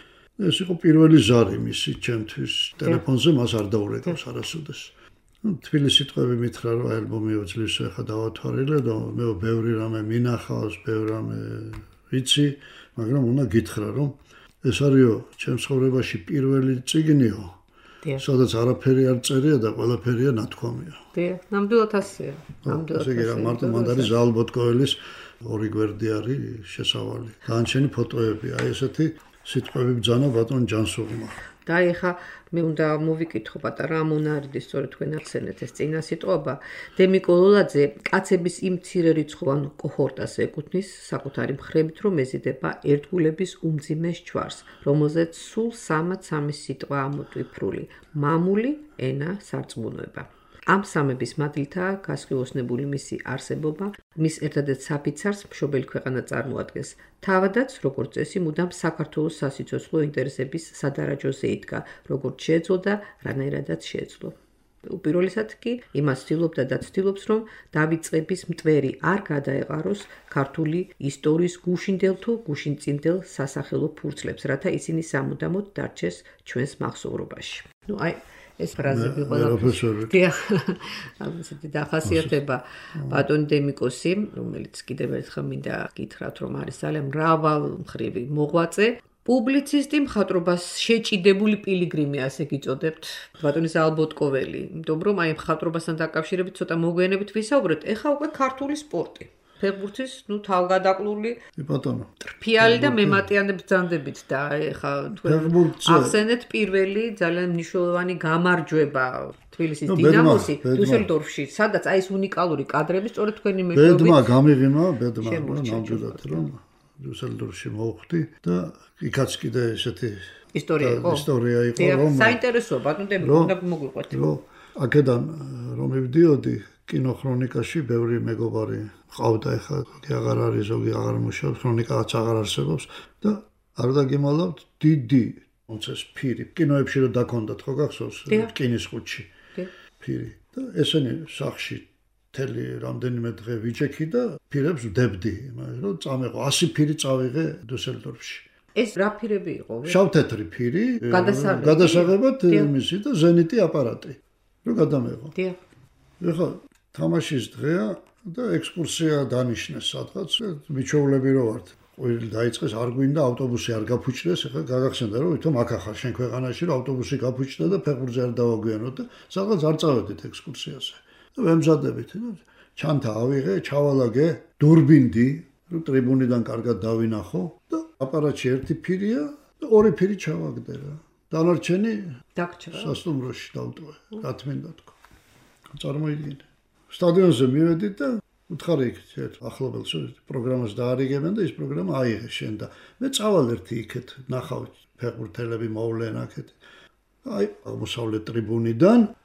ეს იყო პირველი ზარი მისი ჩემთვის ტელეფონზე მას არ დაურეკავს არასოდეს თბილისი სიტყვები მითხრა რომ ალბომი უძლისო ახლა დავათვალილე და მე ბევრი რამე მინახავს ბევრი რამე ვიცი მაგრამ უნდა გითხრა რომ ეს არისო ჩემს ცხოვრებაში პირველი წიგნიო სადაც არაფერი არ წერია და ყველაფერია ნათქვამია დიახ ნამდვილად ასეა ნამდვილად ასეა მარტო მანდ არის ზალბოტკოელის ორი გვერდი არის შესავალი განჩენი ფოტოები აი ესეთი სიტყვები ბძანა ბატონ ჯანსუღმა და ეხა მე უნდა მოვიკითხო პატარა ამონარიდი სწორედ თქვენ ახსენეთ ეს წინა სიტყვა დემი კოლოლაძე კაცების იმ მცირე რიცხოვან კოჰორტას ეკუთვნის საკუთარი მხრებით რომ ეზიდება ერთგულების უმძიმეს ჯვარს რომელზეც სულ სამად სამი სიტყვა ამოტვიფრული მამული ენა სარწმუნოება ამ სამების მადლითაა გასხივოსნებული მისი არსებობა, მის ერთადერთ საფიცარს მშობელი ქვეყანა წარმოადგენს. თავადაც, როგორც წესი, მუდამ საქართველოს სასიცოცხლო ინტერესების სადარაჯოზე იდგა, როგორც შეეძლო და რანაირადაც შეეძლო. უპირველესად კი იმას ცდილობდა და ცდილობს, რომ დავიწყების მტვერი არ გადაეყაროს ქართული ისტორიის გუშინდელ თუ გუშინწინდელ სასახელო ფურცლებს, რათა ისინი სამუდამოდ დარჩეს ჩვენს მახსოვრობაში. ნუ აი ეს ფრაზები ყველაფერს დიახ ამისეთი დახასიათება ბატონი დემიკოსი რომელიც კიდევ ერთხელ მინდა გითხრათ რომ არის ძალიან მრავალმხრივი მოღვაწე პუბლიცისტი მხატვრობას შეჭიდებული პილიგრიმი ასე გიწოდებთ ბატონი ზალბოტკოველი იმიტომ რომ აი მხატვრობასთან დაკავშირებით ცოტა მოგვიანებით ვისაუბრეთ ეხა უკვე ქართული სპორტი ფეხბურთის, ну, თავგადაყლული. ბატონო. ტრფიალი და მემატიანებ ბრძანდებით და ეხა თქვენ ახსენეთ პირველი ძალიან მნიშვნელოვანი გამარჯვება თბილისის დინამოსი დუსელდორფში, სადაც აი ეს უნიკალური კადრები სწორედ თქვენი მეშვეობით. ბედმა გამიღინა, ბედმა, ნამდვილად რომ დუსელდორფში მოვხვდი და იქაც კიდე ესეთი ისტორია იყო. ისტორია იყო რომ საინტერესოა, ბატონო დემიკო, უნდა მოგვიყვეთ. რომ აქედან რომ მივდიოდი კინოქრონიკაში ბევრი მეგობარი ყავდა ეხლა აღარ არის ზოგი აღარ მუშაობს ქრონიკაც აღარ არსებობს და არ დაგიმალავთ დიდი კონცეს ფირი კინოებში რომ დაქონდათ ხო გახსოვს რკინის ხუთში ფირი და ესენი სახში თელი რამდენიმე დღე ვიჭექი და ფირებს ვდებდი მაგრამ წამეყო ასი ფირი წავიღე დუსელდორფში ეს რა ფირები იყო შავთეთრი ფირი გადასაღებად მისი და ზენიტი აპარატი რომ გადამეღო დიახ ეხლა თამაშის დღეა და ექსკურსია დანიშნეს სადღაც მიჩოვლები რო ვართ ყველი დაიწყეს არ გვინდა ავტობუსი არ გაფუჭდეს ეხლა გაგახსენდა რომ ვითომ აქ ახარ შენ ქვეყანაში რომ ავტობუსი გაფუჭდა და ფეხბურთზე არ დავაგვიანოთ და სადღაც არ წავედით ექსკურსიაზე და ვემზადებით ჩანთა ავიღე ჩავალაგე დურბინდი რომ ტრიბუნიდან კარგად დავინახო და აპარატში ერთი ფირია და ორი ფირი ჩავაგდე რა დანარჩენი დაგჭრა სასტუმროში დავტოვე რა თმინდა თქო წარმოიდგინე სტადიონზე მივედი და უთხარი იქ ახლობელს პროგრამას დაარიგებენ და ის პროგრამა აიღე შენ და მე წავალ ერთი იქეთ ნახავ ფეხბურთელები მოვლენ აქეთ აი აღმოსავლეთ ტრიბუნიდან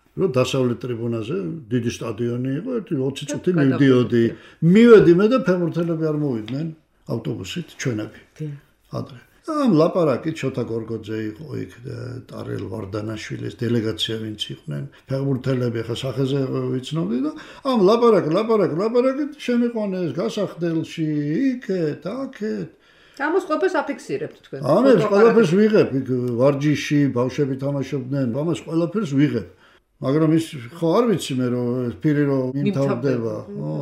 რომ დასავლეთ ტრიბუნაზე დიდი სტადიონი იყო, ერთი ოცი წუთი მივდიოდი. მივედი მე და ფეხბურთელები არ მოვიდნენ ავტობუსით ჩვენები. ადრე. ამ ლაპარაკით შოთა გორგოძე იყო იქ ტარელ ვარდანაშვილის დელეგაცია ვინც იყვნენ ფეხბურთელები ხა სახეზე ვიცნობდი და ამ ლაპარაკ ლაპარაკ ლაპარაკით შემიყვანეს გასახდელში იქეთ აქეთ ამას ყველაფერს აფიქსირებთ თქვენ ამას ყველაფერს ვიღებ იქ ვარჯიში ბავშვები თამაშობდნენ ამას ყველაფერს ვიღებ მაგრამ ის ხო არ ვიცი მე რომ პირი რომ მიმთავრდება ხო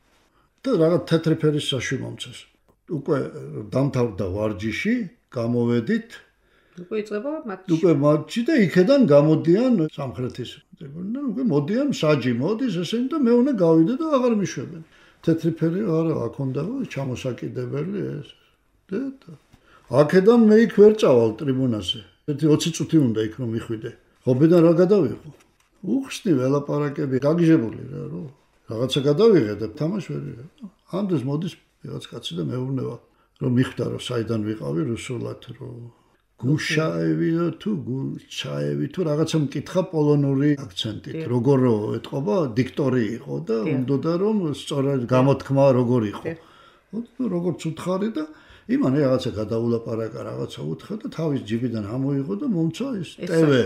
და რაღაც თეთრი ფერის საში მომწეს უკვე დამთავრდა ვარჯიში გამოვედით უკვე იწყება მატჩი უკვე მატჩი და იქედან გამოდიან სამხრეთის ტრიბუნიდან უკვე მოდიან საჯი მოდის ესენი და მე უნდა გავიდე და აღარ მიშვებენ თეთრი ფერი არა აქ უნდა ჩამოსაკიდებელი ეს და აქედან მე იქ ვერ წავალ ტრიბუნაზე ერთი ოცი წუთი უნდა იქ რომ მიხვიდე ხობიდან რა გადავიღო უხსნი ველაპარაკები გაგიჟებული რა რო რაღაცა გადავიღე და თამაში ვერ ვიღებ ამდენს მოდის ვიღაც კაცი და მეუბნება რომ მიხვდა რომ საიდან ვიყავი რუსულად რომ გუშაევი თუ გუჩაევი თუ რაღაცა მკითხა პოლონური აქცენტით როგორ ეთყობა დიქტორი იყო და უნდოდა რომ სწორად გამოთქმა როგორ იყო როგორც უთხარი და იმან რაღაცა გადაულაპარაკა რაღაცა უთხრა და თავის ჯიბიდან ამოიღო და მომცა ის ტევე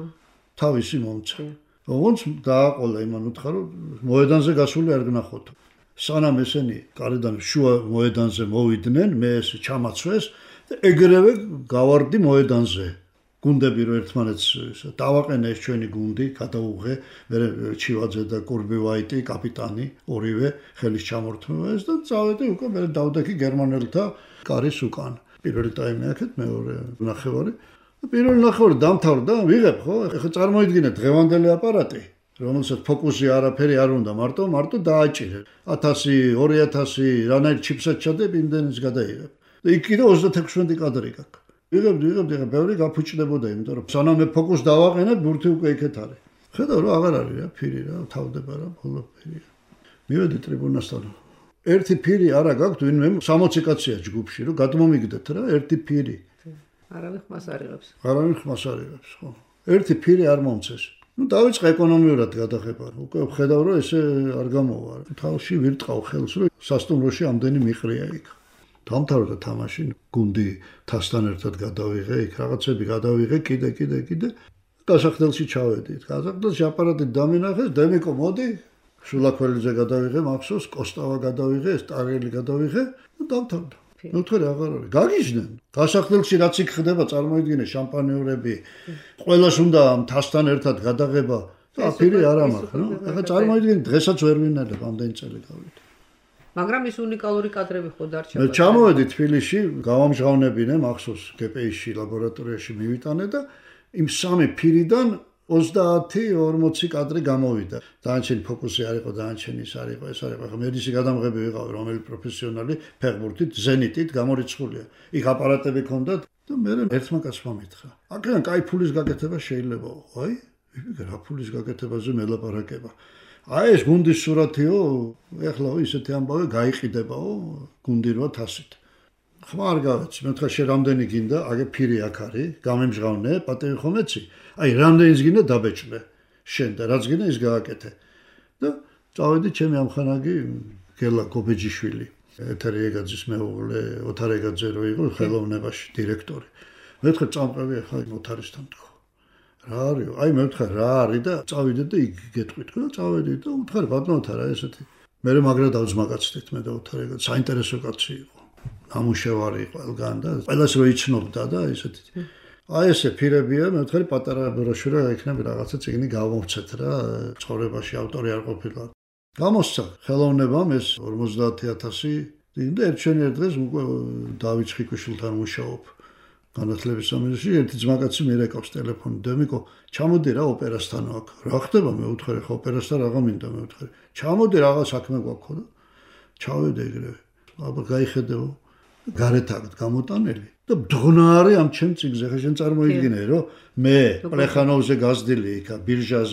თავისი მომცა ոնց დააყოლა იმან უთხრა რომ მოედანზე გასული არ გნახოთ სანამ ესენი კარიდან შუა მოედანზე მოვიდნენ მე ეს ჩამაცვეს და ეგრევე გავარდი მოედანზე გუნდები რო ერთმანეთს დავაყენე ეს ჩვენი გუნდი გადაუღე მე ჩივაძე და კურბივაიტი კაპიტანი ორივე ხელის ჩამორთმევა ეს და წავედი უკვე მე დავდექი გერმანელთა კარის უკან პირველი ტაიმი აქეთ მეორე ნახევარი პირველი ნახევარი დამთავრდა ვიღებ ხო ეხლა წარმოიდგინე დღევანდელი აპარატი რომელსაც ფოკუსი არაფერი არ უნდა მარტო მარტო დააჭირე ათასი ორი ათასი რანაირ ჩიპსაც ჩადებ იმდენიც გადაიღებ და იქ კიდე ოცდაექვსმეტი კადრი გაქვს ვიღებ ვიღებ ეხლა ბევრი გაფუჭდებოდა იმიტომ რომ სანამ მე ფოკუს დავაყენებ ბურთი უკვე იქეთ არის ხედავ რა აღარ არის რა ფირი რა თავდება რა ბოლო ფირი მივედი ტრიბუნასთან ერთი ფირი არა გაქვთ ვინმე სამოცი კაცია ჯგუფში რომ გადმომიგდეთ რა ერთი ფირი არავინ ხმას არ იღებს არავინ ხმას არ იღებს ხო ერთი ფირი არ მომწეს ну დავიწყე ეკონომიურად გადახება უკვე ხედავ რომ ესე არ გამოვა თავში ვირტყავ ხელს რომ სასტუმროში ამდენი მიყრია იქ დამთავრდა თამაში გუნდი თასთან ერთად გადავიღე იქ რაღაცები გადავიღე კიდე კიდე კიდე გასახდელში ჩავედით გასახდელში აპარატით დამინახეს დემიკო მოდი შულაქველიძე გადავიღე მახსოვს კოსტავა გადავიღე სტარელი გადავიღე და დამთავრდა ნუ თორე აღარ არის გაგიჟდნენ გასახდელში რაც იქ ხდება წარმოიდგინე შამპანიურები ყველას უნდა თასთან ერთად გადაღება და აფირი არ ამაქვს ნუ ახლა წარმოიდგინე დღესაც ვერ ვინადებ ამდენი წელი გავიდე მაგრამ ის უნიკალური კადრები ხო დარჩება მე ჩამოვედი თბილისში გავამჟღავნებინე მახსოვს გპ-ში ლაბორატორიაში მივიტანე და იმ სამი ფირიდან ოცდაათი ორმოცი კადრი გამოვიდა. Დაანჩენი ფოკუსი არ იყო, დაანჩენი ის არ იყო, ეს არ იყო. მედისი გადამღები ვიყავი, რომელი პროფესიონალი ფეხბურთით, ზენიტით გამორიცხულია. იქ აპარატები ჰქონდათ და მე ერთმა კაცმა მითხრა. აქედან კაი ფულის გაკეთება შეიძლებაო. აი, რა ფულის გაკეთებაზე მელაპარაკება. აი ეს გუნდის სურათიო, ეხლა ისეთი ამბავი გაიყიდებაო, გუნდი როა თასით. ხმა არ გავეცი, მე თქვა შე რამდენი გინდა, აგე ფირი აქ არის, გამემჟღავნე, პატივი ხომ ეცი? აი რამდენიც გინდა დაბეჭდე. შენ და რაც გინდა ის გააკეთე. და წავედი ჩემი ამხანაგი გელა გობეჯიშვილი, ეთერი ეგაძის მეუღლე, ოთარ ეგაძე რო იყო ხელოვნებაში დირექტორი. მე თქვა წამყევი ახლა ოთარისთან თქო. რა არის? აი მე ვთხარ რა არის და წავიდე და იქ გეტყვით და წავედი და ვთხარ ბატონო ოთარა ესეთი. მე მაგრა დავძმაკაცდით მე და ოთარ ეგაძე საინტერესო კაცი იყო. ამუშევარი ყველგან და ყველას რო იცნობდა და ესეთი. აი ესე ფირებია, მე ვთხარი პატარა ბროშურა იქნება რაღაცა წიგნი გავმოვცეთ რა, ცხოვრებაში ავტორი არ ყოფილა. გამოსცა ხელოვნებამ ეს ორმოცდაათი ათასი და ერთშენი ერთ დღეს უკვე დავით ხიკუშვილთან მუშაობ. განათლების სამინისტროში ერთი ძმაკაცი მირეკავს ტელეფონი, დემიკო, ჩამოდი რა ოპერასთან აქ. რა ხდება მე ვთხარი ხო ოპერასთან რაღა მინდა მე ვთხარი. ჩამოდი რაღაც საქმე გვაქვს ხო და ჩავედი ეგრევე. აბა გაიხედეო გარეთ აქ გამოტანელი და ბდღნარი ამ ჩემ წიგზე ხა შენ წარმოიდგინე რომ მე პლეხანოვზე გაზდილი იქა ბირჟაზე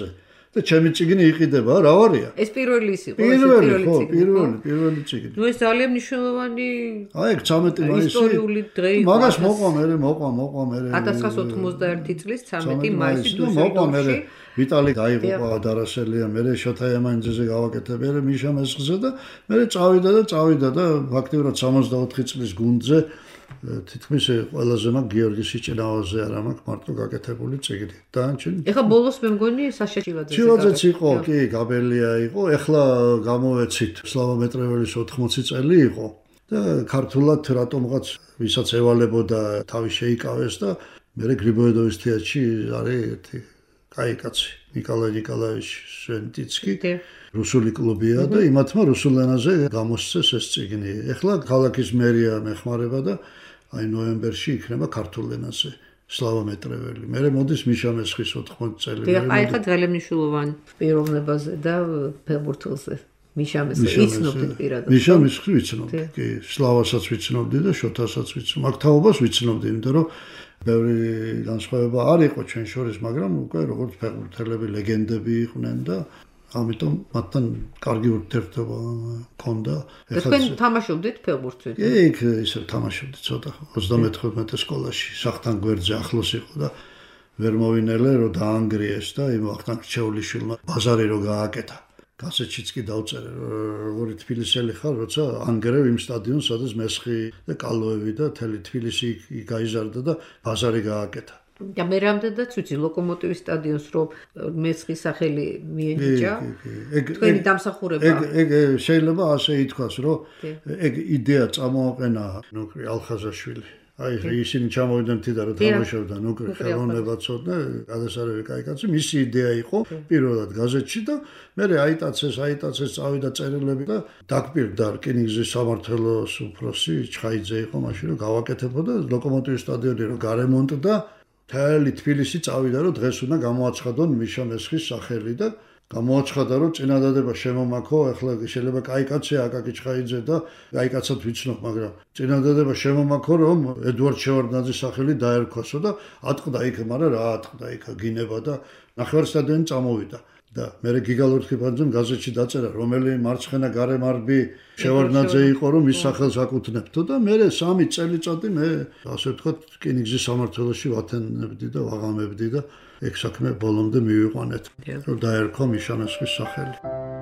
და ჩემი წიგნი იყიდება, რა ვარია? ეს პირველი ის იყო, პირველი, ხო, პირველი, პირველი წიგნი. ნუ ეს ძალიან მნიშვნელოვანი აი, ეგ ცამეტი მაისი ისტორიული დღე იყო. მაგას მოყვა მე, მოყვა, მოყვა მე. ათას ცხრაას ოცდაათი წლის ცამეტი მაისი დუსელდორფში ვიტალი გაიღო დარასელია, მე შოთა ემანძეზე გავაკეთე, მე მიშა მესხზე და მე წავიდა და წავიდა და ფაქტიურად სამოცდაოთხი წლის გუნდზე თითქმის ყველაზე მაგ გიორგი სიჭნავაზე არა მაქვს მარტო გაკეთებული წიგნი. დაანჩენი. ეხლა ბოლოს მე მგონი საშა ჩილაძეზე. ჩილაძეც იყო, კი, გაბელია იყო. ეხლა გამოვეცით სლავა მეტრეველის ოთხმოცი წელი იყო და ქართულად რატომღაც ვისაც ევალებოდა თავი შეიკავეს და მე გრიბოედოვის თეატრში არის ერთი კაი კაცი ნიკოლაი ნიკოლაევიჩ შვენტიცკი. რუსული კლუბია და იმათმა რუსულ ენაზე გამოსცეს ეს წიგნი. ეხლა ქალაქის მერია მეხმარება და აი ნოემბერში იქნება ქართულ ენაზე სლავა მეტრეველი. მე მოდის მიშა მესხის ოთხმოცი წელი. დიახ, აი ხა ძალიან მნიშვნელოვანი პიროვნებაზე და ფეხბურთელზე. მიშა მესხი ვიცნობდით პირადად. მიშა მესხი ვიცნობდი, კი, სლავასაც ვიცნობდი და შოთასაც ვიცნობდი. აქ თაობას ვიცნობდი, იმიტომ რომ ბევრი განსხვავება არ იყო ჩვენ შორის, მაგრამ უკვე როგორც ფეხბურთელები ლეგენდები იყვნენ და ამიტომ მათთან კარგი ურთიერთობა ჰქონდა. თქვენ თამაშობდით ფეხბურთს? კი, იქ ისე თამაშობდი ცოტა ოცდამეთერთმეტე სკოლაში, სახთან გვერდზე ახლოს იყო და ვერ მოვინელე რომ დაანგრიეს და იმ ვახტანგ რჩეულიშვილმა ბაზარი რო გააკეთა. გასეჩიც კი დავწერე როგორი თბილისელი ხარ, როცა ანგრევ იმ სტადიონს, სადაც მესხი და კალოევი და თელი თბილისი გაიზარდა და ბაზარი გააკეთა. და მე რამდენადაც ვიცი ლოკომოტივის სტადიონს რომ მესხის სახელი მიენიჭა. თქვენი დამსახურება. ეგ ეგ შეიძლება ასე ითქვას, რომ ეგ იდეა წამოაყენა ნუკრი ალხაზაშვილი. აი ისინი ჩამოვიდნენ თიდა რომ თამაშობდა ნუკრი ხელოვნებაცოდნე, გადასარევი კაი კაცი, მისი იდეა იყო პირველად გაზეთში და მე აიტაცეს, აიტაცეს წავიდა წერილები და დაგპირდა რკინიგზის სამართლოს უფროსი ჩხაიძე იყო მაშინ რომ გავაკეთებოდა ლოკომოტივის სტადიონი რომ გარემონტდა თელი თბილისი წავიდა რომ დღეს უნდა გამოაცხადონ მიშა მესხის სახელი და გამოაცხადა რომ წინადადება შემომაქო, ახლა შეიძლება კაი კაცია აკაკი ჩხაიძე და კაი კაცად ვიცნობ, მაგრამ წინადადება შემომაქო რომ ედუარდ შევარდნაძის სახელი დაერქვასო და ატყდა იქ, მაგრამ რა ატყდა იქ გინება და ნახევარ სტადიონი წამოვიდა. და მე გიგალურთქიფანძემ გაზეთში დაწერა რომელი მარცხენა გარემარბი შევარდნაძე იყო რომ მის სახელს აკუთვნებდო და მე სამი წელიწადი მე ასე ვთქვათ რკინიგზის სამართლოში ვათენებდი და ვაღამებდი და ეგ საქმე ბოლომდე მივიყვანეთ რომ დაერქვა მიშა მესხის სახელი.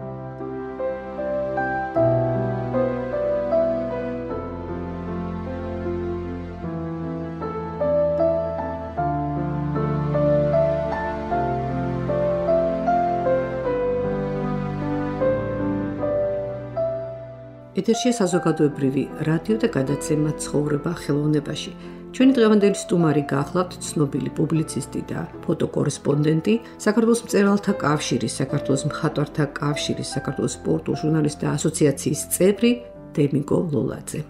ეთერშია საზოგადოებრივი რადიო და გადაცემა ცხოვრება ხელოვნებაში. ჩვენი დღევანდელი სტუმარი გახლავთ ცნობილი პუბლიცისტი და ფოტოკორესპონდენტი, საქართველოს მწერალთა კავშირის, საქართველოს მხატვართა კავშირის, საქართველოს სპორტულ ჟურნალისტთა ასოციაციის წევრი დემიგო ლოლაძე.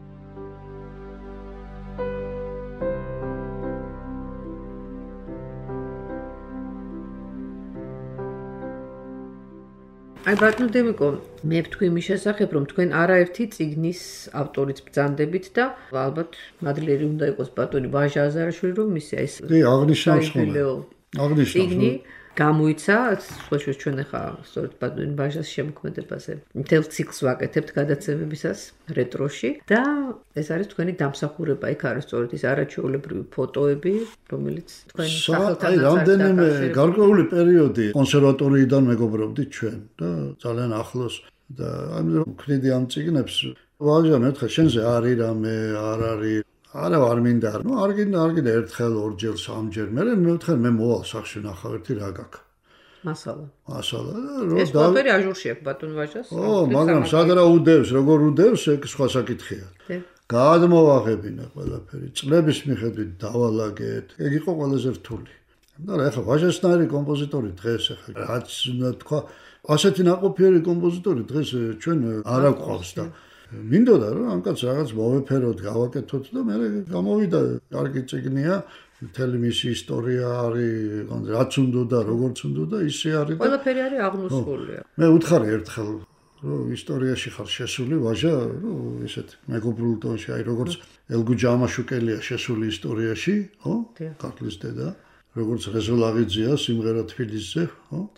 აი ბატონო დემიკო, მე ვთქვი მის შესახებ, რომ თქვენ არაერთი წიგნის ავტორიც ბრძანდებით და ალბათ მადლიერი უნდა იყოს ბატონი ვაჟა აზარაშვილი, რომ მისი ეს კი, აღნიშნავს ხოლმე. აღნიშნავს. გამოიცა, სხვაშორის ჩვენ ახლა სწორედ ბატონი ვაჟას შემოქმედებაზე მთელ ციკლს ვაკეთებთ გადაცემებისას რეტროში და ეს არის თქვენი დამსახურება, იქ არის სწორედ ის არაჩვეულებრივი ფოტოები, რომელიც თქვენ სახელთან აი რამდენიმე გარკვეული პერიოდი კონსერვატორიიდან მეგობრობდით ჩვენ და ძალიან ახლოს და ამიტომ ვქნიდი ამ წიგნებს ვაჟა მეთქე შენზე არის რამე არ არის არა არ მინდა, ნუ არ გინდა, არ გინდა ერთხელ, ორჯერ, სამჯერ. მე მეთქე მე მოვალ სახში ნახავ ერთი რა გაქვს. მასალა. მასალა. ეს ყველაფერი აჟურში აქვს ბატონ ვაჟას. ო, მაგრამ სად რა უდევს, როგორ უდევს, ეგ სხვა საკითხია. გადმოვაღებინა ყველაფერი. წლების მიხედვით დავალაგეთ. ეგ იყო ყველაზე რთული. და ეხლა ვაჟასნაირი კომპოზიტორი დღეს ეხლა რაც უნდა თქვა, ასეთი ნაყოფიერი კომპოზიტორი დღეს ჩვენ არ აკვავს და მინდოდა რომ ამ კაცს რაღაც მოვეფეროთ, გავაკეთოთ და მე გამოვიდა კარგი წიგნია, მთელი მისი ისტორია არის, რაც უნდოდა, როგორც უნდოდა, ისე არის და ყველაფერი არის აღნუსული. მე უთხარი ერთხელ რომ ისტორიაში ხარ შესული ვაჟა, რომ ისეთ მეგობრულ ტონში, აი როგორც ელგუ ჯამაშუკელია შესული ისტორიაში, ხო? ქართლის დედა, როგორც რეზოლაღიძეა სიმღერა თბილისზე, ხო?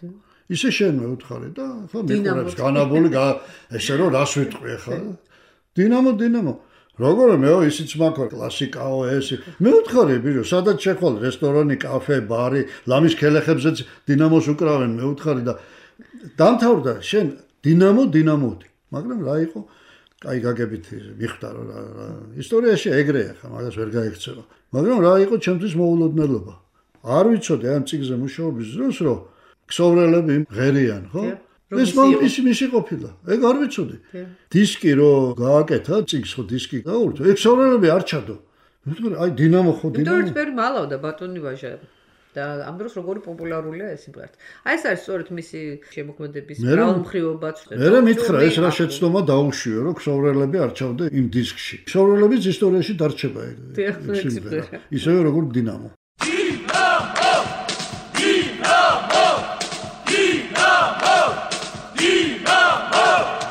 ისე შენ მეუთხარი და ხო მიყურებს განაბული ესე რომ რას ვიტყვი ხა დინამო დინამო როგორ მეო ისიც მაქვს კლასიკაო ეს მეუთხარი ბიჭო სადაც შეხვალ რესტორანი კაფე ბარი ლამის ქელეხებზეც დინამოს უკრავენ მეუთხარი და დამთავრდა შენ დინამო დინამოდი მაგრამ რა იყო აი გაგებით მიხვდა რომ ისტორიაში ეგრეა ხა მაგას ვერ გაიქცევა მაგრამ რა იყო ჩემთვის მოულოდნელობა არ ვიცოდი ამ წიგზე მუშაობის დროს რომ ქსოვრელები ღერიან ხო ეს მან ის მისი ყოფილა ეგ არ ვიცოდი დისკი რო გააკეთა წიგს ხო დისკი გაურთო ეგ ქსოვრელები არ ჩადო აი დინამო ხო დინამო დორც ვერ მალავდა ბატონი ვაჟა და ამ დროს როგორი პოპულარულია ეს სიმღერა. აი ეს არის სწორედ მისი შემოქმედების მრავალმხრივობაც. მე მითხრა ეს რა შეცდომა დაუშვიო რომ ქსოვრელები არ ჩავდა იმ დისკში. ქსოვრელების ისტორიაში დარჩება ეგ. ისევე როგორ დინამო. დინამო! დინამო! დინამო! დინამო!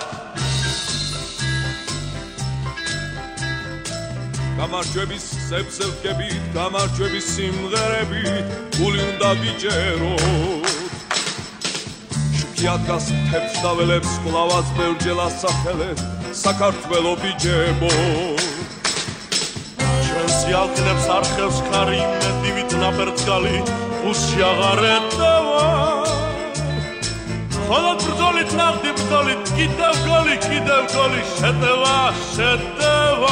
გამარჯვების სებსელკები, გამარჯვების სიმღერები, გული უნდა ვიჯეროთ. შუქიად გას თებს და ველებს, კვლავაც ბევრჯერ ასახელებ, საქართველო ბიჯებო. ჩვენს იალქნებს არხევს ხარი, მეტივით ნაბერძგალი, უსში აღარ ეტევა. ხოლოდ ბრძოლით ნახდი ბრძოლით, კიდევ გოლი, კიდევ გოლი, შეტევა, შეტევა.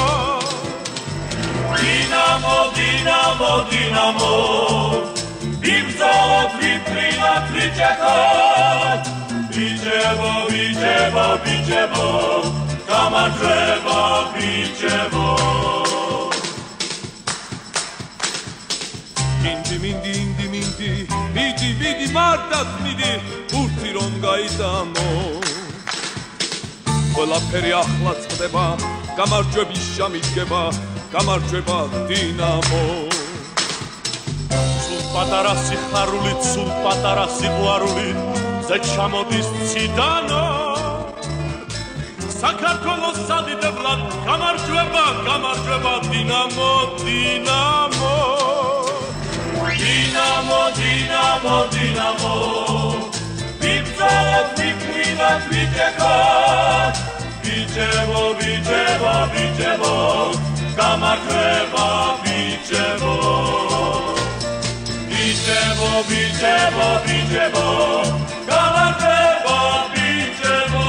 Dinamo, Dinamo, Dinamo, Bimzot, Biprinat, Vichekot, Vichevo, Vichevo, Vichevo, Kamarjeva, Vichevo. Indi, mindi, indi, mindi, vidi, vidi, mardat, midi, urti rongaidamo. ყველაფერი ახლა წდება, გამარჯვების შამი დგება, გამარჯვება დინამო. სულ პატარა სიხარულით, სულ პატარა სიყვარული, ზე ჩამოდის ციდანო. საქართველოს სადიდებლად, გამარჯვება, გამარჯვება დინამო, დინამო. დინამო, დინამო, დინამო. ვიბრძოლოთ, ვიფრინოთ, ვიჯექოთ. Vicevo, vicevo, vicevo, გამარჯვება vicevo. Vicevo, vicevo, vicevo, გამარჯვება vicevo.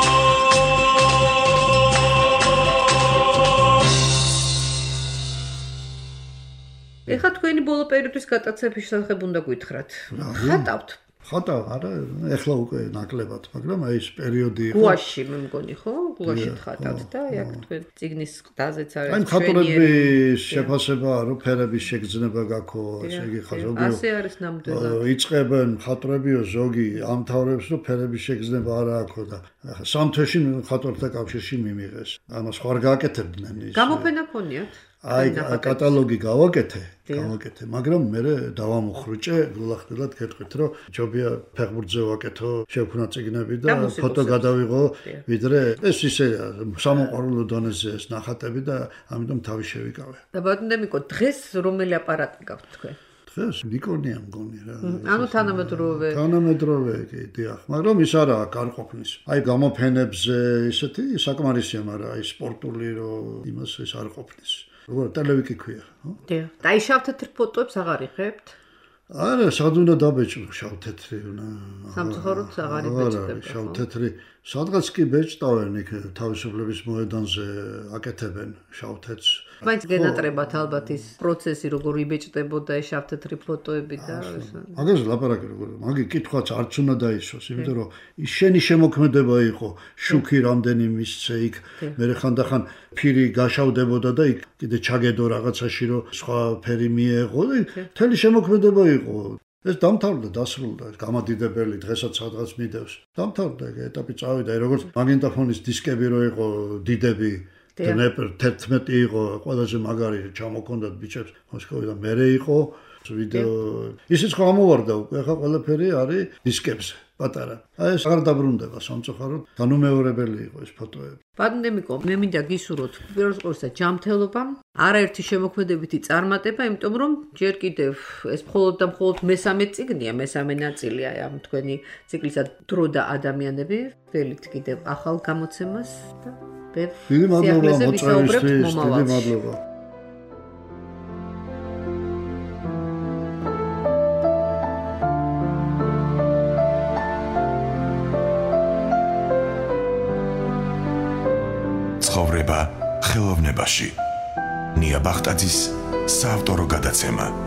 ეხლა თქვენი ბოლო პერიოდის გატაცების შესახებ უნდა გითხრათ. ხატავთ ხატავ არა ეხლა უკვე ნაკლებად მაგრამ აი ეს პერიოდი იყო გუაში მე მგონი ხო გუაში ხატავთ და აქ თქვენ ციგნის ყდაზეც არის აი ხატურების შეფასება რომ ფერების შეგრძნება გაქვს ესე იგი ხაზობიო ასე არის ნამდვილად იწყებენ ხატრებიო ზოგი ამთავრებს რომ ფერების შეგრძნება არ აქვს და სამ თვეში ხატრთა კავშირში მიმიღეს ამას ხარ გააკეთებდნენ ის გამოფენა ქონიათ აი კატალოგი გავაკეთე, გავაკეთე, მაგრამ მე დავამოხრუჭე, გულახდილად გეტყვით, რომ ჯობია ფეხბურთზე ვაკეთო, შევქნა წიგნები და ფოტო გადავიღო, ვიდრე ეს ისე სამოყვარულო დონეზე ეს ნახატები და ამიტომ თავი შევიკავე. და ბატონდემიკო, დღეს რომელი აპარატი გაქვთ თქვენ? დღეს ნიკონია მგონი რა. ანუ თანამედროვე. თანამედროვე კი, დიახ, მაგრამ ის არა გარყოფნის. აი გამოფენებზე ისეთი საკმარისია, მაგრამ აი სპორტული რომ იმას ეს არ ყოფნის. როგორ ტელევიკი ქვია, ხო? დიახ. და აი შავ-თეთრ ფოტოებს აღარ იღებთ? არა, სად უნდა დაბეჭდო შავ-თეთრი, უნდა. სამწუხაროდ აღარ იბეჭდება. შავ-თეთრი, სადღაც კი ბეჭდავენ იქ თავისუფლების მოედანზე აკეთებენ შავ-თეთრს. მაინც გენატრებათ ალბათ ის პროცესი, როგორ იბეჭდებოდა ეს შავ-თეთრი ფოტოები და ეს. მაგაზე ლაპარაკი როგორ, მაგი კითხვაც არც უნდა დაისვას, იმიტომ რომ ის შენი შემოქმედება იყო, შუქი რამდენი მისცე იქ, მე ხანდახან ფირი გაშავდებოდა და იქ კიდე ჩაგედო რაღაცაში რომ სხვა ფერი მიეღო და მთელი შემოქმედება იყო. ეს დამთავრდა, დასრულდა, გამადიდებელი დღესაც სადღაც მიდევს. დამთავრდა ეგ ეტაპი წავიდა, როგორც მაგენტაფონის დისკები რო იყო დიდები დნეპრ თერთმეტი იყო ყველაზე მაგარი ჩამოქონდათ ბიჭებს მოსკოვიდან მერე იყო ვიდეო ისიც ხო ამოვარდა უკვე, ახლა ყველაფერი არის დისკებზე, პატარა. აი ეს აღარ დაბრუნდება სამწუხაროდ, განუმეორებელი იყო ეს ფოტოები. პანდემიკო, მე მინდა გისურვოთ პირველ ყოვლისა ჯანმრთელობა, არაერთი შემოქმედებითი წარმატება, იმიტომ რომ ჯერ კიდევ ეს მხოლოდ და მხოლოდ მესამე წიგნია, მესამე ნაწილია ამ თქვენი ციკლისა დრო და ადამიანები, ველით კიდევ ახალ გამოცემას და ბევრ სიახლეზე ვისაუბრებთ მომავალში. დიდი მადლობა. ცხოვრება ხელოვნებაში. ნია ბახტაძის საავტორო გადაცემა.